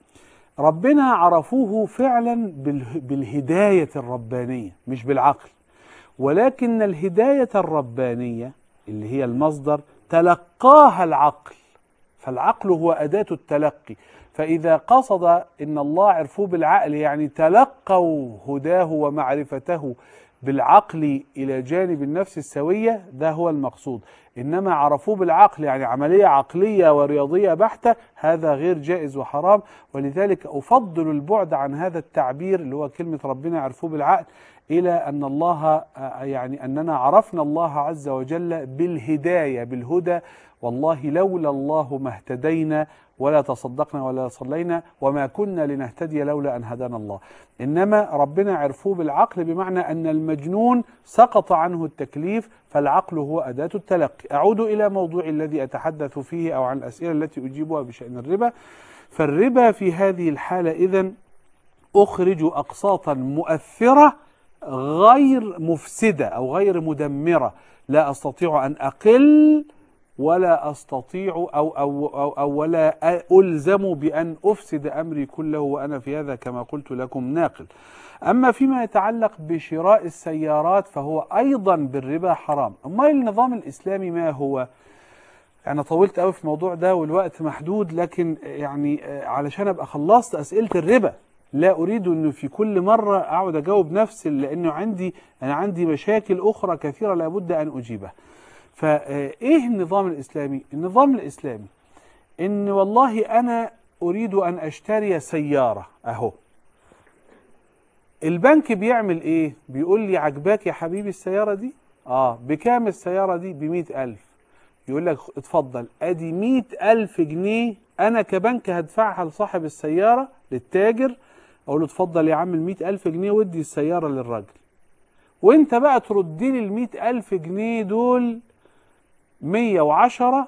ربنا عرفوه فعلا بالهداية الربانية مش بالعقل، ولكن الهداية الربانية اللي هي المصدر تلقاها العقل، فالعقل هو أداة التلقي. فإذا قصد إن الله عرفوه بالعقل يعني تلقوا هداه ومعرفته بالعقل إلى جانب النفس السوية، ده هو المقصود. إنما عرفوه بالعقل يعني عملية عقلية ورياضية بحتة، هذا غير جائز وحرام. ولذلك أفضل البعد عن هذا التعبير اللي هو كلمة ربنا عرفوه بالعقل، إلى أن الله يعني أننا عرفنا الله عز وجل بالهداية، بالهدى. والله لولا الله ما اهتدينا ولا تصدقنا ولا صلينا وما كنا لنهتدي لولا أن هدانا الله. إنما ربنا عرفوه بالعقل بمعنى أن المجنون سقط عنه التكليف، فالعقل هو أداة التلقي. أعود إلى موضوع الذي أتحدث فيه، أو عن الأسئلة التي أجيبها بشأن الربا. فالربا في هذه الحالة إذن أخرج أقساطا مؤثرة غير مفسدة أو غير مدمرة، لا أستطيع أن أقل ولا أستطيع أو, أو, أو, أو ولا ألزم بأن أفسد أمري كله، وأنا في هذا كما قلت لكم ناقل. أما فيما يتعلق بشراء السيارات فهو أيضا بالربا حرام. أما النظام الإسلامي ما هو؟ أنا طولت قوي في الموضوع ده والوقت محدود، لكن يعني علشان أبقى خلصت أسئلة الربا، لا أريد أنه في كل مرة أقعد أجاوب نفس، لأنه عندي أنا عندي مشاكل أخرى كثيرة لابد أن أجيبها. فإيه النظام الإسلامي؟ النظام الإسلامي إن والله أنا أريد أن أشتري سيارة، أهو البنك بيعمل إيه؟ بيقول لي عجباك يا حبيبي السيارة دي؟ آه بكام السيارة دي؟ بمئة ألف. يقول لك اتفضل أدي مئة ألف جنيه أنا كبنك هدفعها لصاحب السيارة للتاجر، أقول له اتفضل يا عم المئة ألف جنيه ودي السيارة للراجل، وانت بقى تردي لي المئة ألف جنيه دول مية وعشرة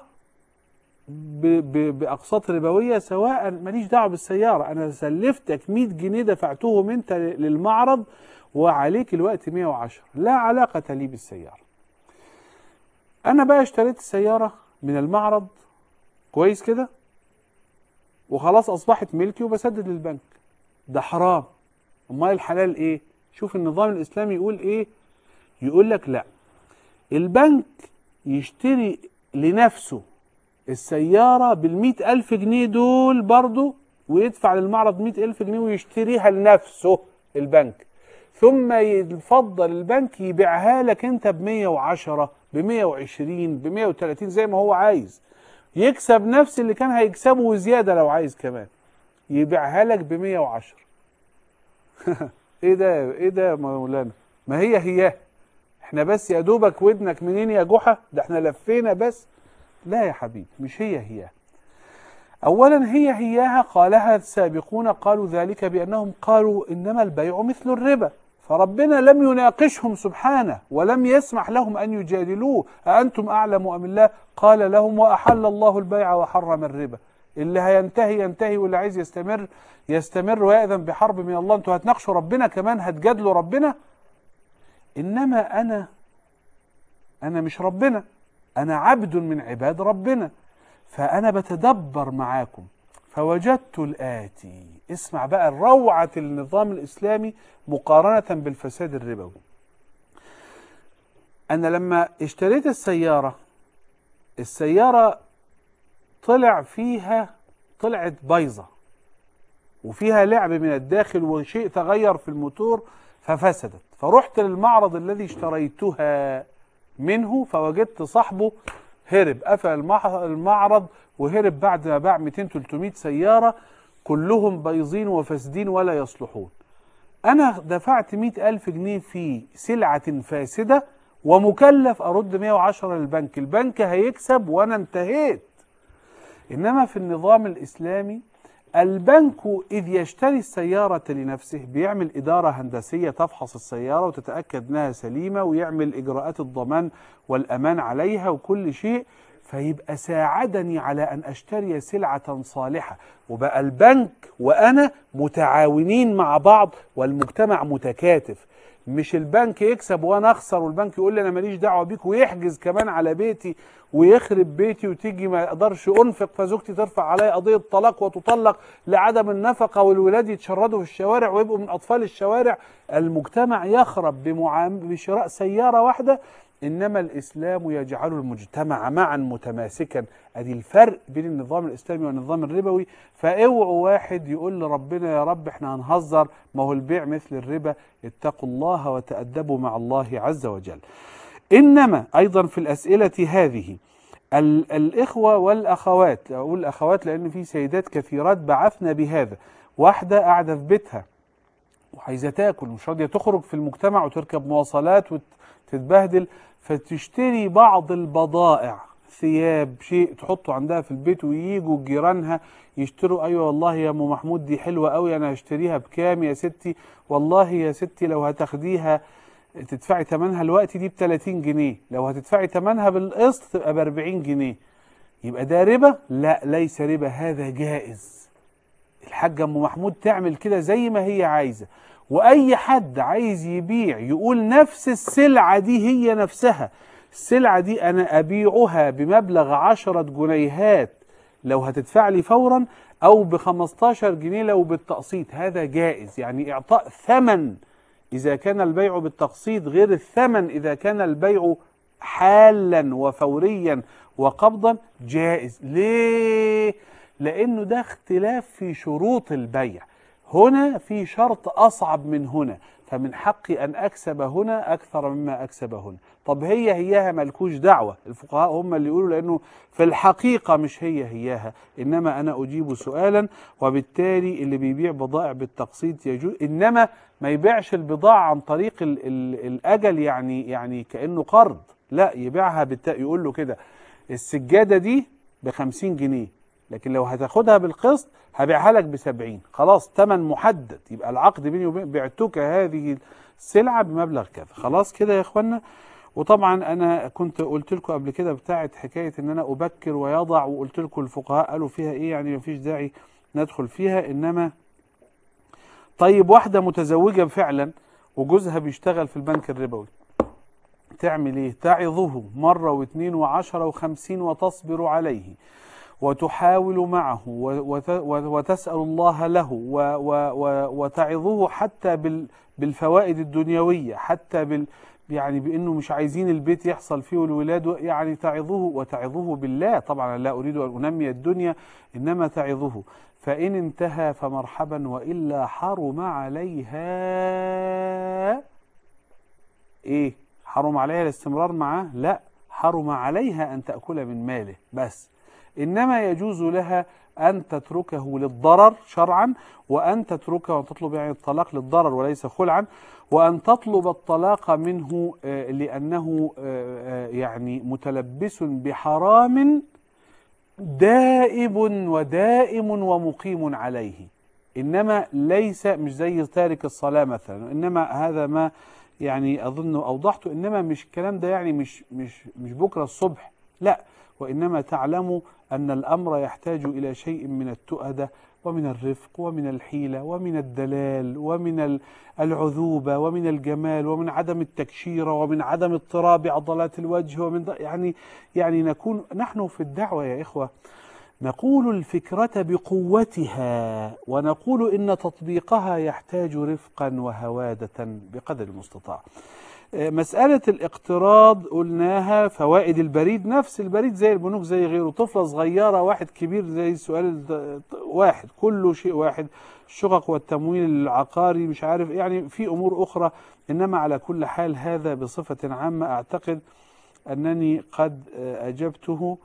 بأقساط ربوية، سواء ماليش دعوة بالسيارة، أنا سلفتك مئة جنيه دفعتهم أنت للمعرض وعليك الوقت مية وعشرة، لا علاقة لي بالسيارة. أنا بقى اشتريت السيارة من المعرض كويس كده، وخلاص اصبحت ملكي وبسدد للبنك. ده حرام. امال الحلال ايه؟ شوف النظام الاسلامي يقول ايه. يقول لك لا، البنك يشتري لنفسه السيارة بالمئة ألف جنيه دول برضو، ويدفع للمعرض مئة ألف جنيه ويشتريها لنفسه البنك، ثم يفضل البنك يبيعها لك انت بمية وعشرة بمية وعشرين بمية وتلاتين زي ما هو عايز، يكسب نفس اللي كان هيكسبه وزيادة لو عايز كمان، يبيعها لك بمية وعشرة. ايه ده ايه ده يا مولانا؟ ما هي هي احنا بس يا دوبك ودنك منين يا جحا؟ ده احنا لفينا بس. لا يا حبيبي، مش هي هي. اولا هي هياها قالها السابقون، قالوا ذلك بانهم قالوا انما البيع مثل الربا، فربنا لم يناقشهم سبحانه ولم يسمح لهم ان يجادلوه. أأنتم اعلم ام الله؟ قال لهم واحل الله البيع وحرم الربا. اللي هينتهي ينتهي، واللي عايز يستمر يستمر ويأذن بحرب من الله. انتوا هتناقشوا ربنا كمان؟ هتجادلوا ربنا؟ انما انا انا مش ربنا، انا عبد من عباد ربنا، فانا بتدبر معاكم فوجدت الآتي. اسمع بقى روعة النظام الإسلامي مقارنة بالفساد الربوي. أنا لما اشتريت السيارة، السيارة طلع فيها طلعت بايظة وفيها لعب من الداخل وشيء تغير في الموتور ففسدت، فرحت للمعرض الذي اشتريتها منه فوجدت صاحبه هرب، قفل المعرض وهرب بعد ما باع مئتين تلتمية سيارة كلهم بايظين وفاسدين ولا يصلحون. أنا دفعت مئة ألف جنيه في سلعة فاسدة ومكلف أرد مئة وعشرة للبنك، البنك هيكسب وأنا انتهيت. إنما في النظام الإسلامي البنك إذ يشتري السيارة لنفسه بيعمل إدارة هندسية تفحص السيارة وتتأكد أنها سليمة ويعمل إجراءات الضمان والأمان عليها وكل شيء، فيبقى ساعدني على أن أشتري سلعة صالحة، وبقى البنك وأنا متعاونين مع بعض والمجتمع متكاتف. مش البنك يكسب وأنا أخسر والبنك يقول لي أنا ماليش دعوة بيك ويحجز كمان على بيتي ويخرب بيتي وتيجي ما اقدرش انفق فزوجتي ترفع عليا قضيه طلاق وتطلق لعدم النفقه والولاد يتشردوا في الشوارع ويبقوا من اطفال الشوارع. المجتمع يخرب بمعام... بشراء سياره واحده. انما الاسلام يجعل المجتمع معا متماسكا. ادي الفرق بين النظام الاسلامي والنظام الربوي. فاوعوا واحد يقول لربنا يا رب احنا هنهزر، ما هو البيع مثل الربا. اتقوا الله وتأدبوا مع الله عز وجل. إنما أيضا في الأسئلة هذه الإخوة والأخوات، أقول الأخوات لأن في سيدات كثيرات بعثنا بهذا، واحدة قاعدة في بيتها وعايزة تاكل مش راضية تخرج في المجتمع وتركب مواصلات وتتبهدل، فتشتري بعض البضائع ثياب شيء تحطه عندها في البيت وييجوا جيرانها يشتروا. أيوة والله يا أم محمود دي حلوة قوي، أنا هشتريها بكام يا ستي؟ والله يا ستي لو هتاخديها تدفعي ثمنها الوقت دي ب تلاتين جنيه، لو هتدفعي ثمنها بالقسط تبقى ب أربعين جنيه. يبقى ده ربا؟ لا ليس ربا، هذا جائز. الحاجة ام محمود تعمل كده زي ما هي عايزة، واي حد عايز يبيع يقول نفس السلعة دي هي نفسها، السلعة دي انا ابيعها بمبلغ عشرة جنيهات لو هتدفع لي فورا، او ب خمستاشر جنيه لو بالتقسيط، هذا جائز. يعني اعطاء ثمن إذا كان البيع بالتقسيط غير الثمن إذا كان البيع حالا وفوريا وقبضا جائز. ليه؟ لأنه ده اختلاف في شروط البيع. هنا في شرط أصعب من هنا، فمن حقي أن أكسب هنا أكثر مما أكسب هنا. طب هي هياها ملكوش دعوة، الفقهاء هم اللي يقولوا، لأنه في الحقيقة مش هي هياها، إنما أنا أجيب سؤالا. وبالتالي اللي بيبيع بضائع بالتقسيط يجوز، إنما ما يبيعش البضاعة عن طريق ال ال الأجل، يعني يعني كأنه قرض، لا يبيعها بالت... يقول له كده السجادة دي بخمسين جنيه، لكن لو هتاخدها بالقسط هبيعها لك بسبعين، خلاص ثمن محدد، يبقى العقد بيني وبين بعتك هذه السلعة بمبلغ كذا. خلاص كده يا اخوانا. وطبعا انا كنت قلت لكم قبل كده بتاعت حكاية ان انا ابكر ويضع، وقلت لكم الفقهاء قالوا فيها ايه، يعني مفيش داعي ندخل فيها. انما طيب واحدة متزوجة فعلا وجوزها بيشتغل في البنك الربوي، تعمل ايه؟ تعظه مرة واثنين وعشرة وخمسين وتصبر عليه وتحاول معه وتسأل الله له وتعظه حتى بالفوائد الدنيوية، حتى بال يعني بأنه مش عايزين البيت يحصل فيه الولاد، يعني تعظه وتعظه بالله. طبعا لا أريد أن أنمي الدنيا، إنما تعظه. فإن انتهى فمرحبا، وإلا حرم عليها إيه؟ حرم عليها الاستمرار معه؟ لا، حرم عليها أن تأكل من ماله بس. إنما يجوز لها أن تتركه للضرر شرعا، وأن تتركه وتطلب يعني الطلاق للضرر وليس خلعا، وأن تطلب الطلاق منه لأنه يعني متلبس بحرام دائب ودائم ومقيم عليه. إنما ليس مش زي تارك الصلاة مثلا، إنما هذا ما يعني أظن أوضحته. إنما مش الكلام ده يعني مش مش مش بكرة الصبح، لا، وإنما تعلموا أن الأمر يحتاج إلى شيء من التؤدة ومن الرفق ومن الحيلة ومن الدلال ومن العذوبة ومن الجمال ومن عدم التكشيرة ومن عدم اضطراب عضلات الوجه، ومن يعني يعني نكون نحن في الدعوة يا إخوة نقول الفكرة بقوتها، ونقول إن تطبيقها يحتاج رفقا وهوادة بقدر المستطاع. مسألة الاقتراض قلناها، فوائد البريد، نفس البريد زي البنوك زي غيره، طفلة صغيرة واحد كبير زي السؤال واحد، كله شيء واحد، الشقق والتمويل العقاري مش عارف يعني في أمور أخرى. إنما على كل حال هذا بصفة عامة أعتقد أنني قد أجبته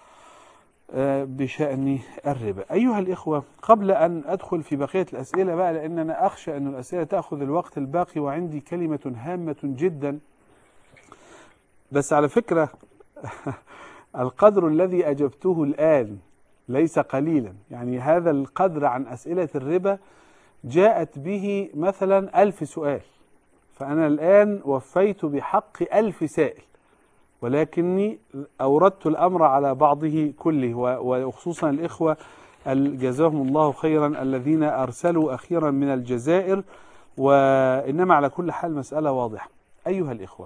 بشأن الربا. أيها الإخوة، قبل أن أدخل في بقية الأسئلة بقى، لأن أنا أخشى أن الأسئلة تأخذ الوقت الباقي، وعندي كلمة هامة جدا. بس على فكرة القدر الذي أجبته الآن ليس قليلا، يعني هذا القدر عن أسئلة الربا جاءت به مثلا ألف سؤال، فأنا الآن وفيت بحق ألف سائل، ولكني أوردت الأمر على بعضه كله، وخصوصا الإخوة جزاهم الله خيرا الذين أرسلوا أخيرا من الجزائر. وإنما على كل حال مسألة واضحة. أيها الإخوة،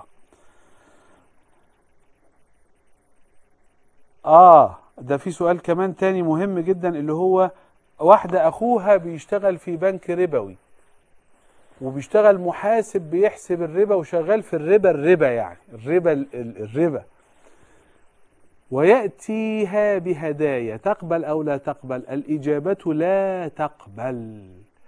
آه ده في سؤال كمان تاني مهم جدا، اللي هو واحدة أخوها بيشتغل في بنك ربوي، وبيشتغل محاسب بيحسب الربا وشغال في الربا الربا يعني الربا الربا ويأتيها بهدايا، تقبل أو لا تقبل؟ الإجابة لا تقبل،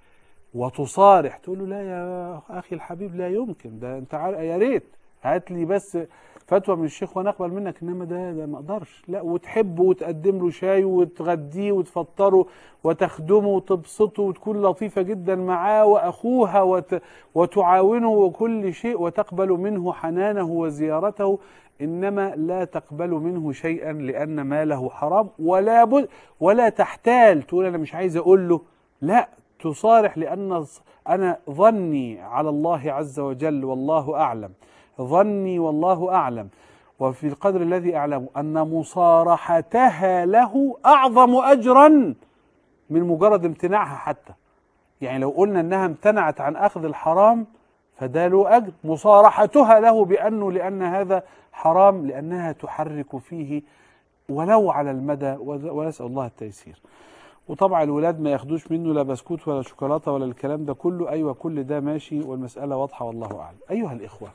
وتصارح تقول له لا يا أخي الحبيب لا يمكن، ده أنت عارف يا ريت هات لي بس فتوى من الشيخ وانا اقبل منك، انما ده ده ما اقدرش. لا، وتحبه وتقدم له شاي وتغديه وتفطره وتخدمه وتبسطه وتكون لطيفه جدا معاه واخوها وت... وتعاونه وكل شيء، وتقبل منه حنانه وزيارته، انما لا تقبل منه شيئا لان ماله حرام. ولا بد ولا تحتال تقول انا مش عايز اقول له، لا، تصارح، لان انا ظني على الله عز وجل والله اعلم، ظني والله أعلم، وفي القدر الذي أعلم أن مصارحتها له أعظم أجرا من مجرد امتناعها حتى. يعني لو قلنا أنها امتنعت عن أخذ الحرام فده له أجر، مصارحتها له بأنه لأن هذا حرام لأنها تحرك فيه ولو على المدى، ونسأل الله التيسير. وطبعا الولاد ما ياخدوش منه لا بسكوت ولا شوكولاتة ولا الكلام ده كله. أيوة كل ده ماشي والمسألة واضحة والله أعلم. أيها الإخوة،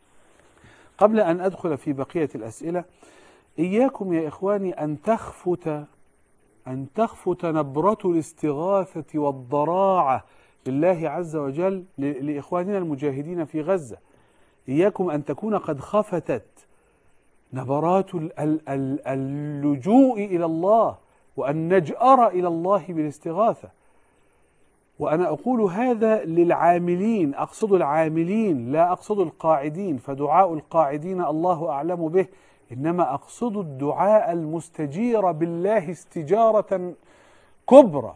قبل أن أدخل في بقية الأسئلة، إياكم يا إخواني أن تخفت أن تخفت نبرة الاستغاثة والضراعة لله عز وجل لإخواننا المجاهدين في غزة. إياكم أن تكون قد خفتت نبرات اللجوء إلى الله، وأن نجأر إلى الله بالاستغاثة. وأنا أقول هذا للعاملين، أقصد العاملين لا أقصد القاعدين، فدعاء القاعدين الله أعلم به، إنما أقصد الدعاء المستجير بالله استجارة كبرى.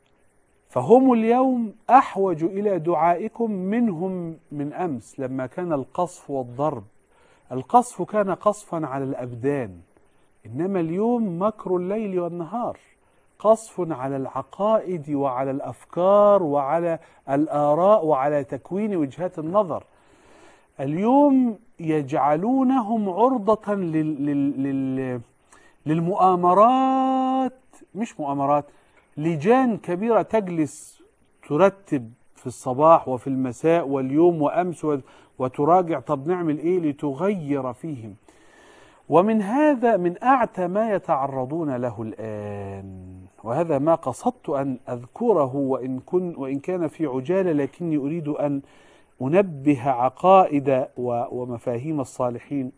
فهم اليوم أحوج إلى دعائكم منهم من أمس لما كان القصف والضرب. القصف كان قصفا على الأبدان، إنما اليوم مكر الليل والنهار، قصف على العقائد وعلى الأفكار وعلى الآراء وعلى تكوين وجهات النظر. اليوم يجعلونهم عرضة لل لل لل للمؤامرات مش مؤامرات، لجان كبيرة تجلس ترتب في الصباح وفي المساء واليوم وأمس وتراجع طب نعمل إيه لتغير فيهم. ومن هذا من أعتى ما يتعرضون له الآن، وهذا ما قصدت أن أذكره وإن, كن وإن كان في عجالة، لكني أريد أن أنبه عقائد ومفاهيم الصالحين.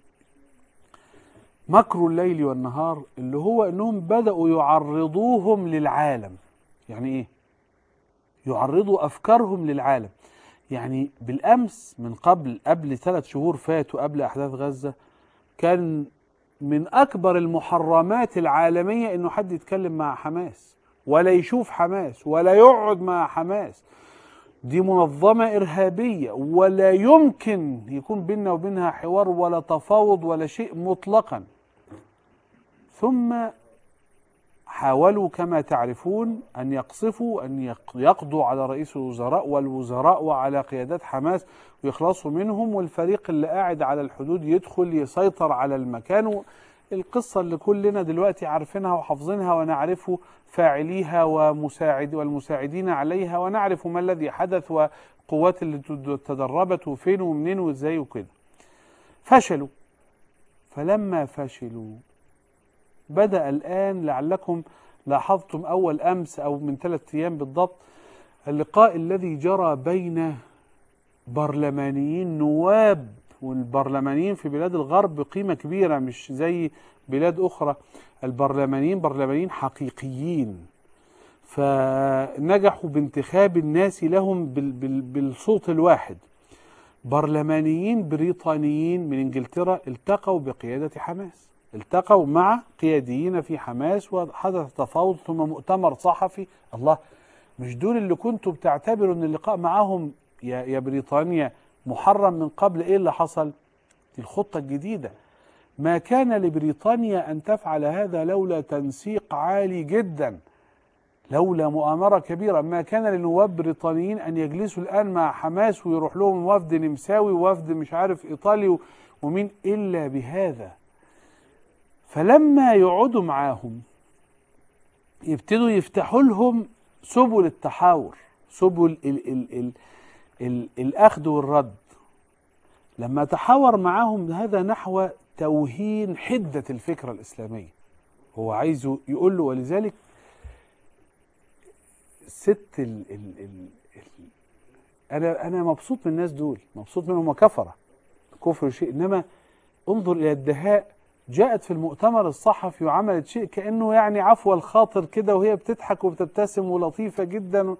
مكر الليل والنهار اللي هو أنهم بدأوا يعرضوهم للعالم. يعني إيه؟ يعرضوا أفكارهم للعالم. يعني بالأمس من قبل قبل ثلاث شهور فاتوا قبل أحداث غزة، كان من أكبر المحرمات العالمية إنه حد يتكلم مع حماس ولا يشوف حماس ولا يقعد مع حماس. دي منظمة إرهابية ولا يمكن يكون بيننا وبينها حوار ولا تفاوض ولا شيء مطلقا. ثم حاولوا كما تعرفون أن يقصفوا، أن يقضوا على رئيس الوزراء والوزراء وعلى قيادات حماس ويخلصوا منهم، والفريق اللي قاعد على الحدود يدخل يسيطر على المكان. القصة اللي كلنا دلوقتي عارفينها وحافظينها ونعرف فاعليها ومساعد والمساعدين عليها، ونعرف ما الذي حدث وقوات اللي تدربت وفين ومنين وازاي وكده. فشلوا. فلما فشلوا بدأ الآن، لعلكم لاحظتم أول أمس أو من ثلاثة أيام بالضبط، اللقاء الذي جرى بين برلمانيين نواب، والبرلمانيين في بلاد الغرب قيمة كبيرة مش زي بلاد أخرى. البرلمانيين برلمانيين حقيقيين، فنجحوا بانتخاب الناس لهم بالصوت الواحد. برلمانيين بريطانيين من إنجلترا التقوا بقيادة حماس، التقوا مع قياديين في حماس وحدث تفاوض ثم مؤتمر صحفي. الله، مش دول اللي كنتوا بتعتبروا ان اللقاء معاهم يا, يا بريطانيا محرم من قبل؟ ايه اللي حصل؟ دي الخطة الجديدة. ما كان لبريطانيا ان تفعل هذا لولا تنسيق عالي جدا، لولا مؤامرة كبيرة. ما كان لنواب بريطانيين ان يجلسوا الان مع حماس ويروح لهم وفد نمساوي ووفد مش عارف ايطالي ومين الا بهذا. فلما يقعدوا معاهم يبتدوا يفتحوا لهم سبل التحاور، سبل ال ال ال ال الأخذ والرد. لما تحاور معاهم هذا نحو توهين حدة الفكرة الإسلامية، هو عايزه يقول له. ولذلك ست ال ال ال ال أنا أنا مبسوط من الناس دول، مبسوط منهم وكفرة كفر شيء، إنما انظر إلى الدهاء. جاءت في المؤتمر الصحفي وعملت شيء كأنه يعني عفو الخاطر كده، وهي بتضحك وبتبتسم ولطيفة جدا.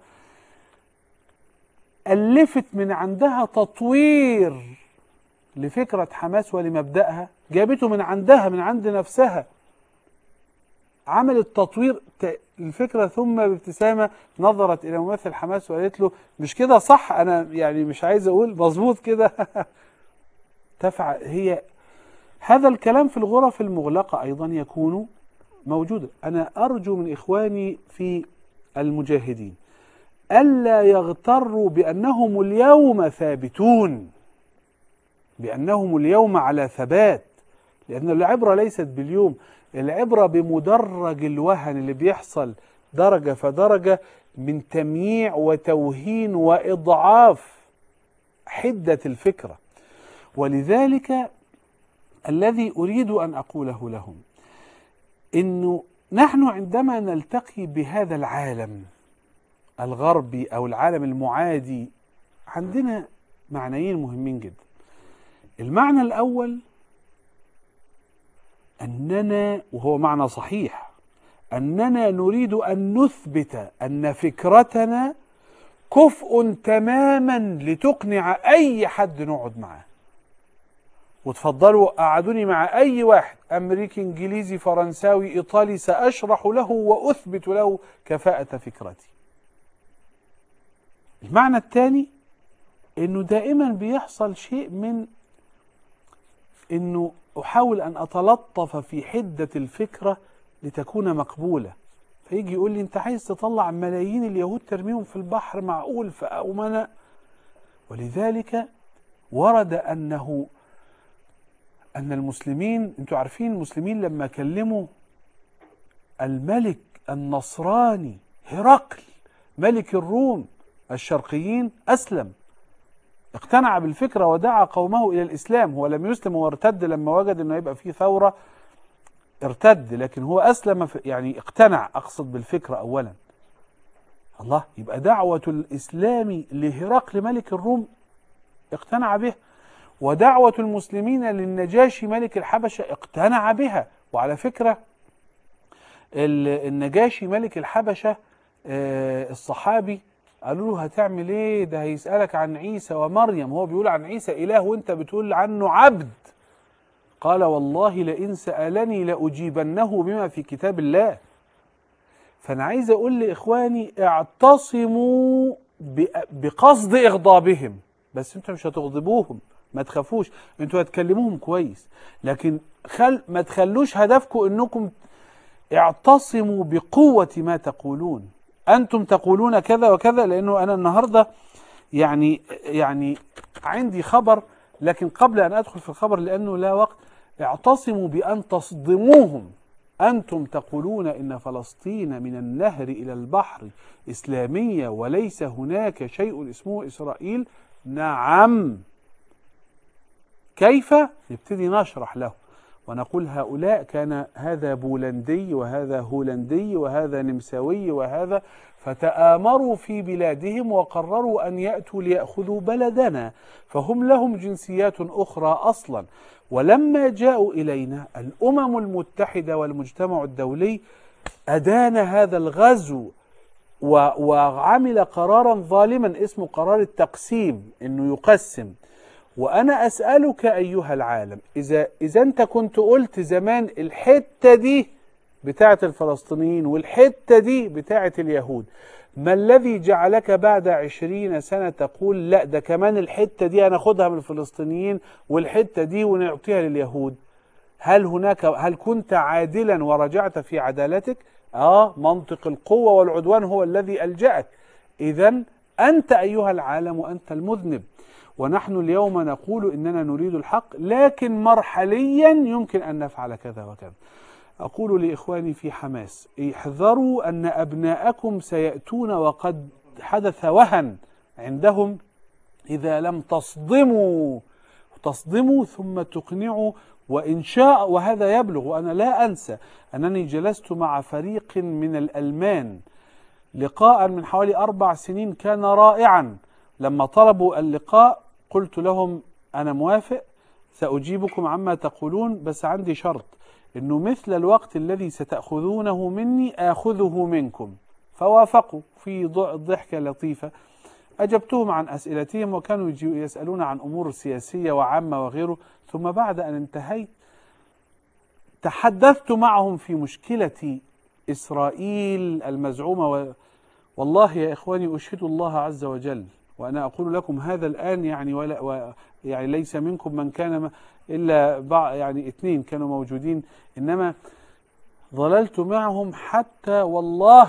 ألفت من عندها تطوير لفكرة حماس ولمبدأها، جابته من عندها من عند نفسها، عملت تطوير الفكرة. ثم بابتسامة نظرت إلى ممثل حماس وقالت له مش كده صح؟ أنا يعني مش عايز أقول مظبوط كده. تفعل هي هذا الكلام في الغرف المغلقة أيضا يكون موجودا. أنا أرجو من إخواني في المجاهدين ألا يغتروا بأنهم اليوم ثابتون، بأنهم اليوم على ثبات، لأن العبرة ليست باليوم، العبرة بمدرج الوهن اللي بيحصل درجة فدرجة من تمييع وتوهين وإضعاف حدة الفكرة. ولذلك الذي أريد أن أقوله لهم إنه نحن عندما نلتقي بهذا العالم الغربي أو العالم المعادي عندنا معنيين مهمين جدا. المعنى الأول أننا، وهو معنى صحيح، أننا نريد أن نثبت أن فكرتنا كفء تماما لتقنع أي حد نقعد معاه. وتفضلوا قعدوني مع أي واحد أمريكي إنجليزي فرنساوي إيطالي، سأشرح له وأثبت له كفاءة فكرتي. المعنى الثاني إنه دائما بيحصل شيء من إنه أحاول أن أتلطف في حدة الفكرة لتكون مقبولة. فيجي يقول لي أنت عايز تطلع ملايين اليهود ترميهم في البحر، معقول؟ فأؤمن. ولذلك ورد أنه أن المسلمين، أنتوا عارفين المسلمين لما كلموا الملك النصراني هرقل ملك الروم الشرقيين أسلم، اقتنع بالفكرة ودعا قومه إلى الإسلام. هو لم يسلم، هو ارتد لما وجد أنه يبقى فيه ثورة ارتد، لكن هو أسلم يعني اقتنع، أقصد بالفكرة أولا. الله، يبقى دعوة الإسلام لهرقل ملك الروم اقتنع بها، ودعوة المسلمين للنجاشي ملك الحبشة اقتنع بها. وعلى فكرة النجاشي ملك الحبشة الصحابي قالوا له هتعمل ايه؟ ده هيسألك عن عيسى ومريم، هو بيقول عن عيسى إله وانت بتقول عنه عبد. قال والله لئن سألني لأجيبنه بما في كتاب الله. فأنا عايز أقول لإخواني اعتصموا بقصد إغضابهم، بس انتوا مش هتغضبوهم، ما تخافوش، انتوا هتكلموهم كويس، لكن خل ما تخلوش هدفكم انكم اعتصموا بقوة ما تقولون. انتم تقولون كذا وكذا، لانه انا النهاردة يعني يعني عندي خبر، لكن قبل ان ادخل في الخبر لانه لا وقت، اعتصموا بان تصدموهم. انتم تقولون ان فلسطين من النهر الى البحر اسلامية وليس هناك شيء اسمه اسرائيل. نعم. كيف؟ نبتدي نشرح له ونقول هؤلاء كان هذا بولندي وهذا هولندي وهذا نمساوي وهذا، فتآمروا في بلادهم وقرروا أن يأتوا ليأخذوا بلدنا، فهم لهم جنسيات أخرى أصلا. ولما جاءوا إلينا الأمم المتحدة والمجتمع الدولي أدان هذا الغزو وعمل قرارا ظالما اسمه قرار التقسيم، انه يقسم. وانا اسألك ايها العالم، اذا اذا انت كنت قلت زمان الحتة دي بتاعة الفلسطينيين والحتة دي بتاعة اليهود، ما الذي جعلك بعد عشرين سنة تقول لا ده كمان الحتة دي هناخدها من الفلسطينيين والحتة دي ونعطيها لليهود؟ هل هناك هل كنت عادلا ورجعت في عدالتك؟ آه منطق القوة والعدوان هو الذي ألجأك. إذن أنت أيها العالم أنت المذنب، ونحن اليوم نقول إننا نريد الحق، لكن مرحليا يمكن أن نفعل كذا وكذا. أقول لإخواني في حماس احذروا أن أبناءكم سيأتون وقد حدث وهن عندهم إذا لم تصدموا تصدموا ثم تقنعوا. وإن شاء وهذا يبلغ. وأنا لا أنسى أنني جلست مع فريق من الألمان لقاء من حوالي أربع سنين كان رائعا. لما طلبوا اللقاء قلت لهم أنا موافق، سأجيبكم عما تقولون، بس عندي شرط إنه مثل الوقت الذي ستأخذونه مني آخذه منكم. فوافقوا في ضحكة لطيفة. أجبتهم عن أسئلتهم وكانوا يسألون عن أمور سياسية وعامة وغيره. ثم بعد أن انتهيت تحدثت معهم في مشكلة إسرائيل المزعومة و... والله يا إخواني أشهد الله عز وجل وأنا أقول لكم هذا الآن يعني ولا و... يعني ليس منكم من كان إلا بعض يعني اثنين كانوا موجودين، إنما ظللت معهم حتى والله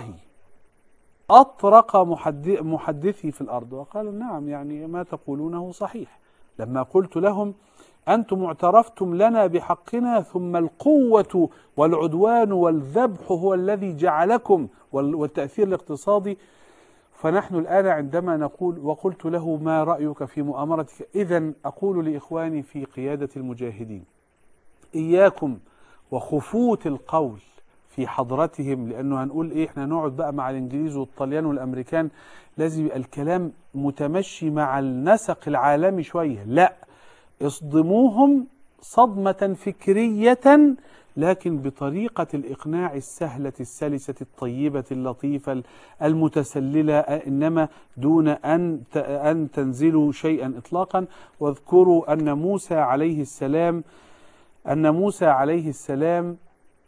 أطرق محدث محدثي في الأرض وقال نعم يعني ما تقولونه صحيح. لما قلت لهم أنتم اعترفتم لنا بحقنا ثم القوة والعدوان والذبح هو الذي جعلكم والتأثير الاقتصادي، فنحن الآن عندما نقول وقلت له ما رأيك في مؤامرتك؟ إذن أقول لإخواني في قيادة المجاهدين إياكم وخفوت القول في حضرتهم، لأنه هنقول إيه إحنا نقعد بقى مع الإنجليز والطليان والأمريكان لازم الكلام متمشي مع النسق العالمي شوية. لا، اصدموهم صدمة فكرية لكن بطريقة الإقناع السهلة السلسة الطيبة اللطيفة المتسللة، إنما دون أن أن تنزلوا شيئا إطلاقا. واذكروا أن موسى عليه السلام أن موسى عليه السلام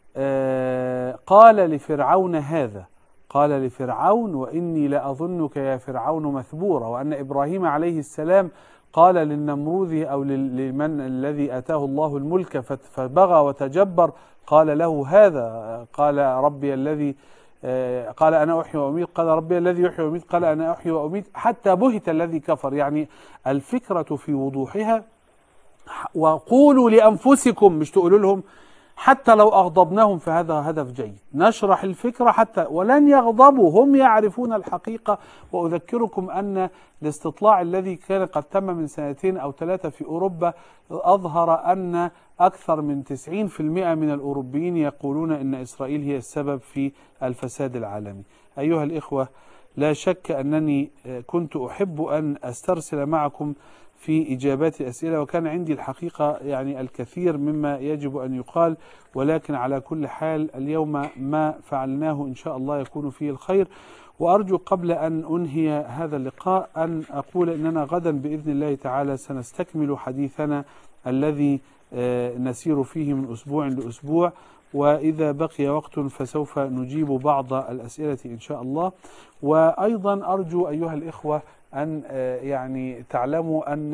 قال لفرعون هذا، قال لفرعون وإني لأظنك يا فرعون مثبورا. وأن إبراهيم عليه السلام قال للنمروذ أو لمن الذي آتاه الله الملك فبغى وتجبر قال له هذا، قال ربي الذي قال أنا أحيي وأميت، قال ربي الذي يحيي ويميت، قال أنا أحيي وأميت، حتى بهت الذي كفر. يعني الفكرة في وضوحها. وقولوا لأنفسكم، مش تقولوا لهم حتى لو أغضبناهم فهذا هدف جيد، نشرح الفكرة حتى ولن يغضبوا، هم يعرفون الحقيقة. وأذكركم أن الاستطلاع الذي كان قد تم من سنتين أو ثلاثة في أوروبا أظهر أن أكثر من تسعين بالمئة من الأوروبيين يقولون أن إسرائيل هي السبب في الفساد العالمي. أيها الإخوة، لا شك أنني كنت أحب أن أسترسل معكم في إجابات الأسئلة، وكان عندي الحقيقة يعني الكثير مما يجب أن يقال، ولكن على كل حال اليوم ما فعلناه إن شاء الله يكون فيه الخير. وأرجو قبل أن أنهي هذا اللقاء أن أقول أننا غدا بإذن الله تعالى سنستكمل حديثنا الذي نسير فيه من أسبوع لأسبوع، وإذا بقي وقت فسوف نجيب بعض الأسئلة إن شاء الله. وأيضا أرجو أيها الإخوة أن يعني تعلموا أن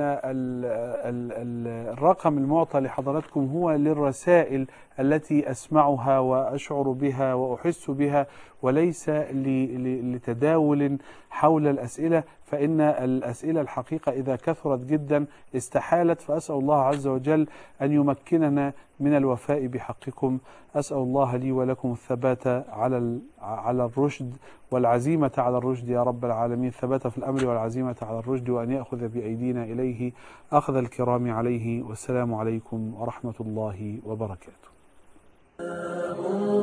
الرقم المعطى لحضراتكم هو للرسائل التي أسمعها وأشعر بها وأحس بها، وليس لتداول حول الأسئلة، فإن الأسئلة الحقيقة إذا كثرت جدا استحالت، فأسأل الله عز وجل أن يمكننا من الوفاء بحقكم. أسأل الله لي ولكم الثبات على على الرشد والعزيمة على الرشد يا رب العالمين، الثبات في الأمر والعزيمة على الرشد، وأن يأخذ بأيدينا إليه أخذ الكرام عليه. والسلام عليكم ورحمة الله وبركاته.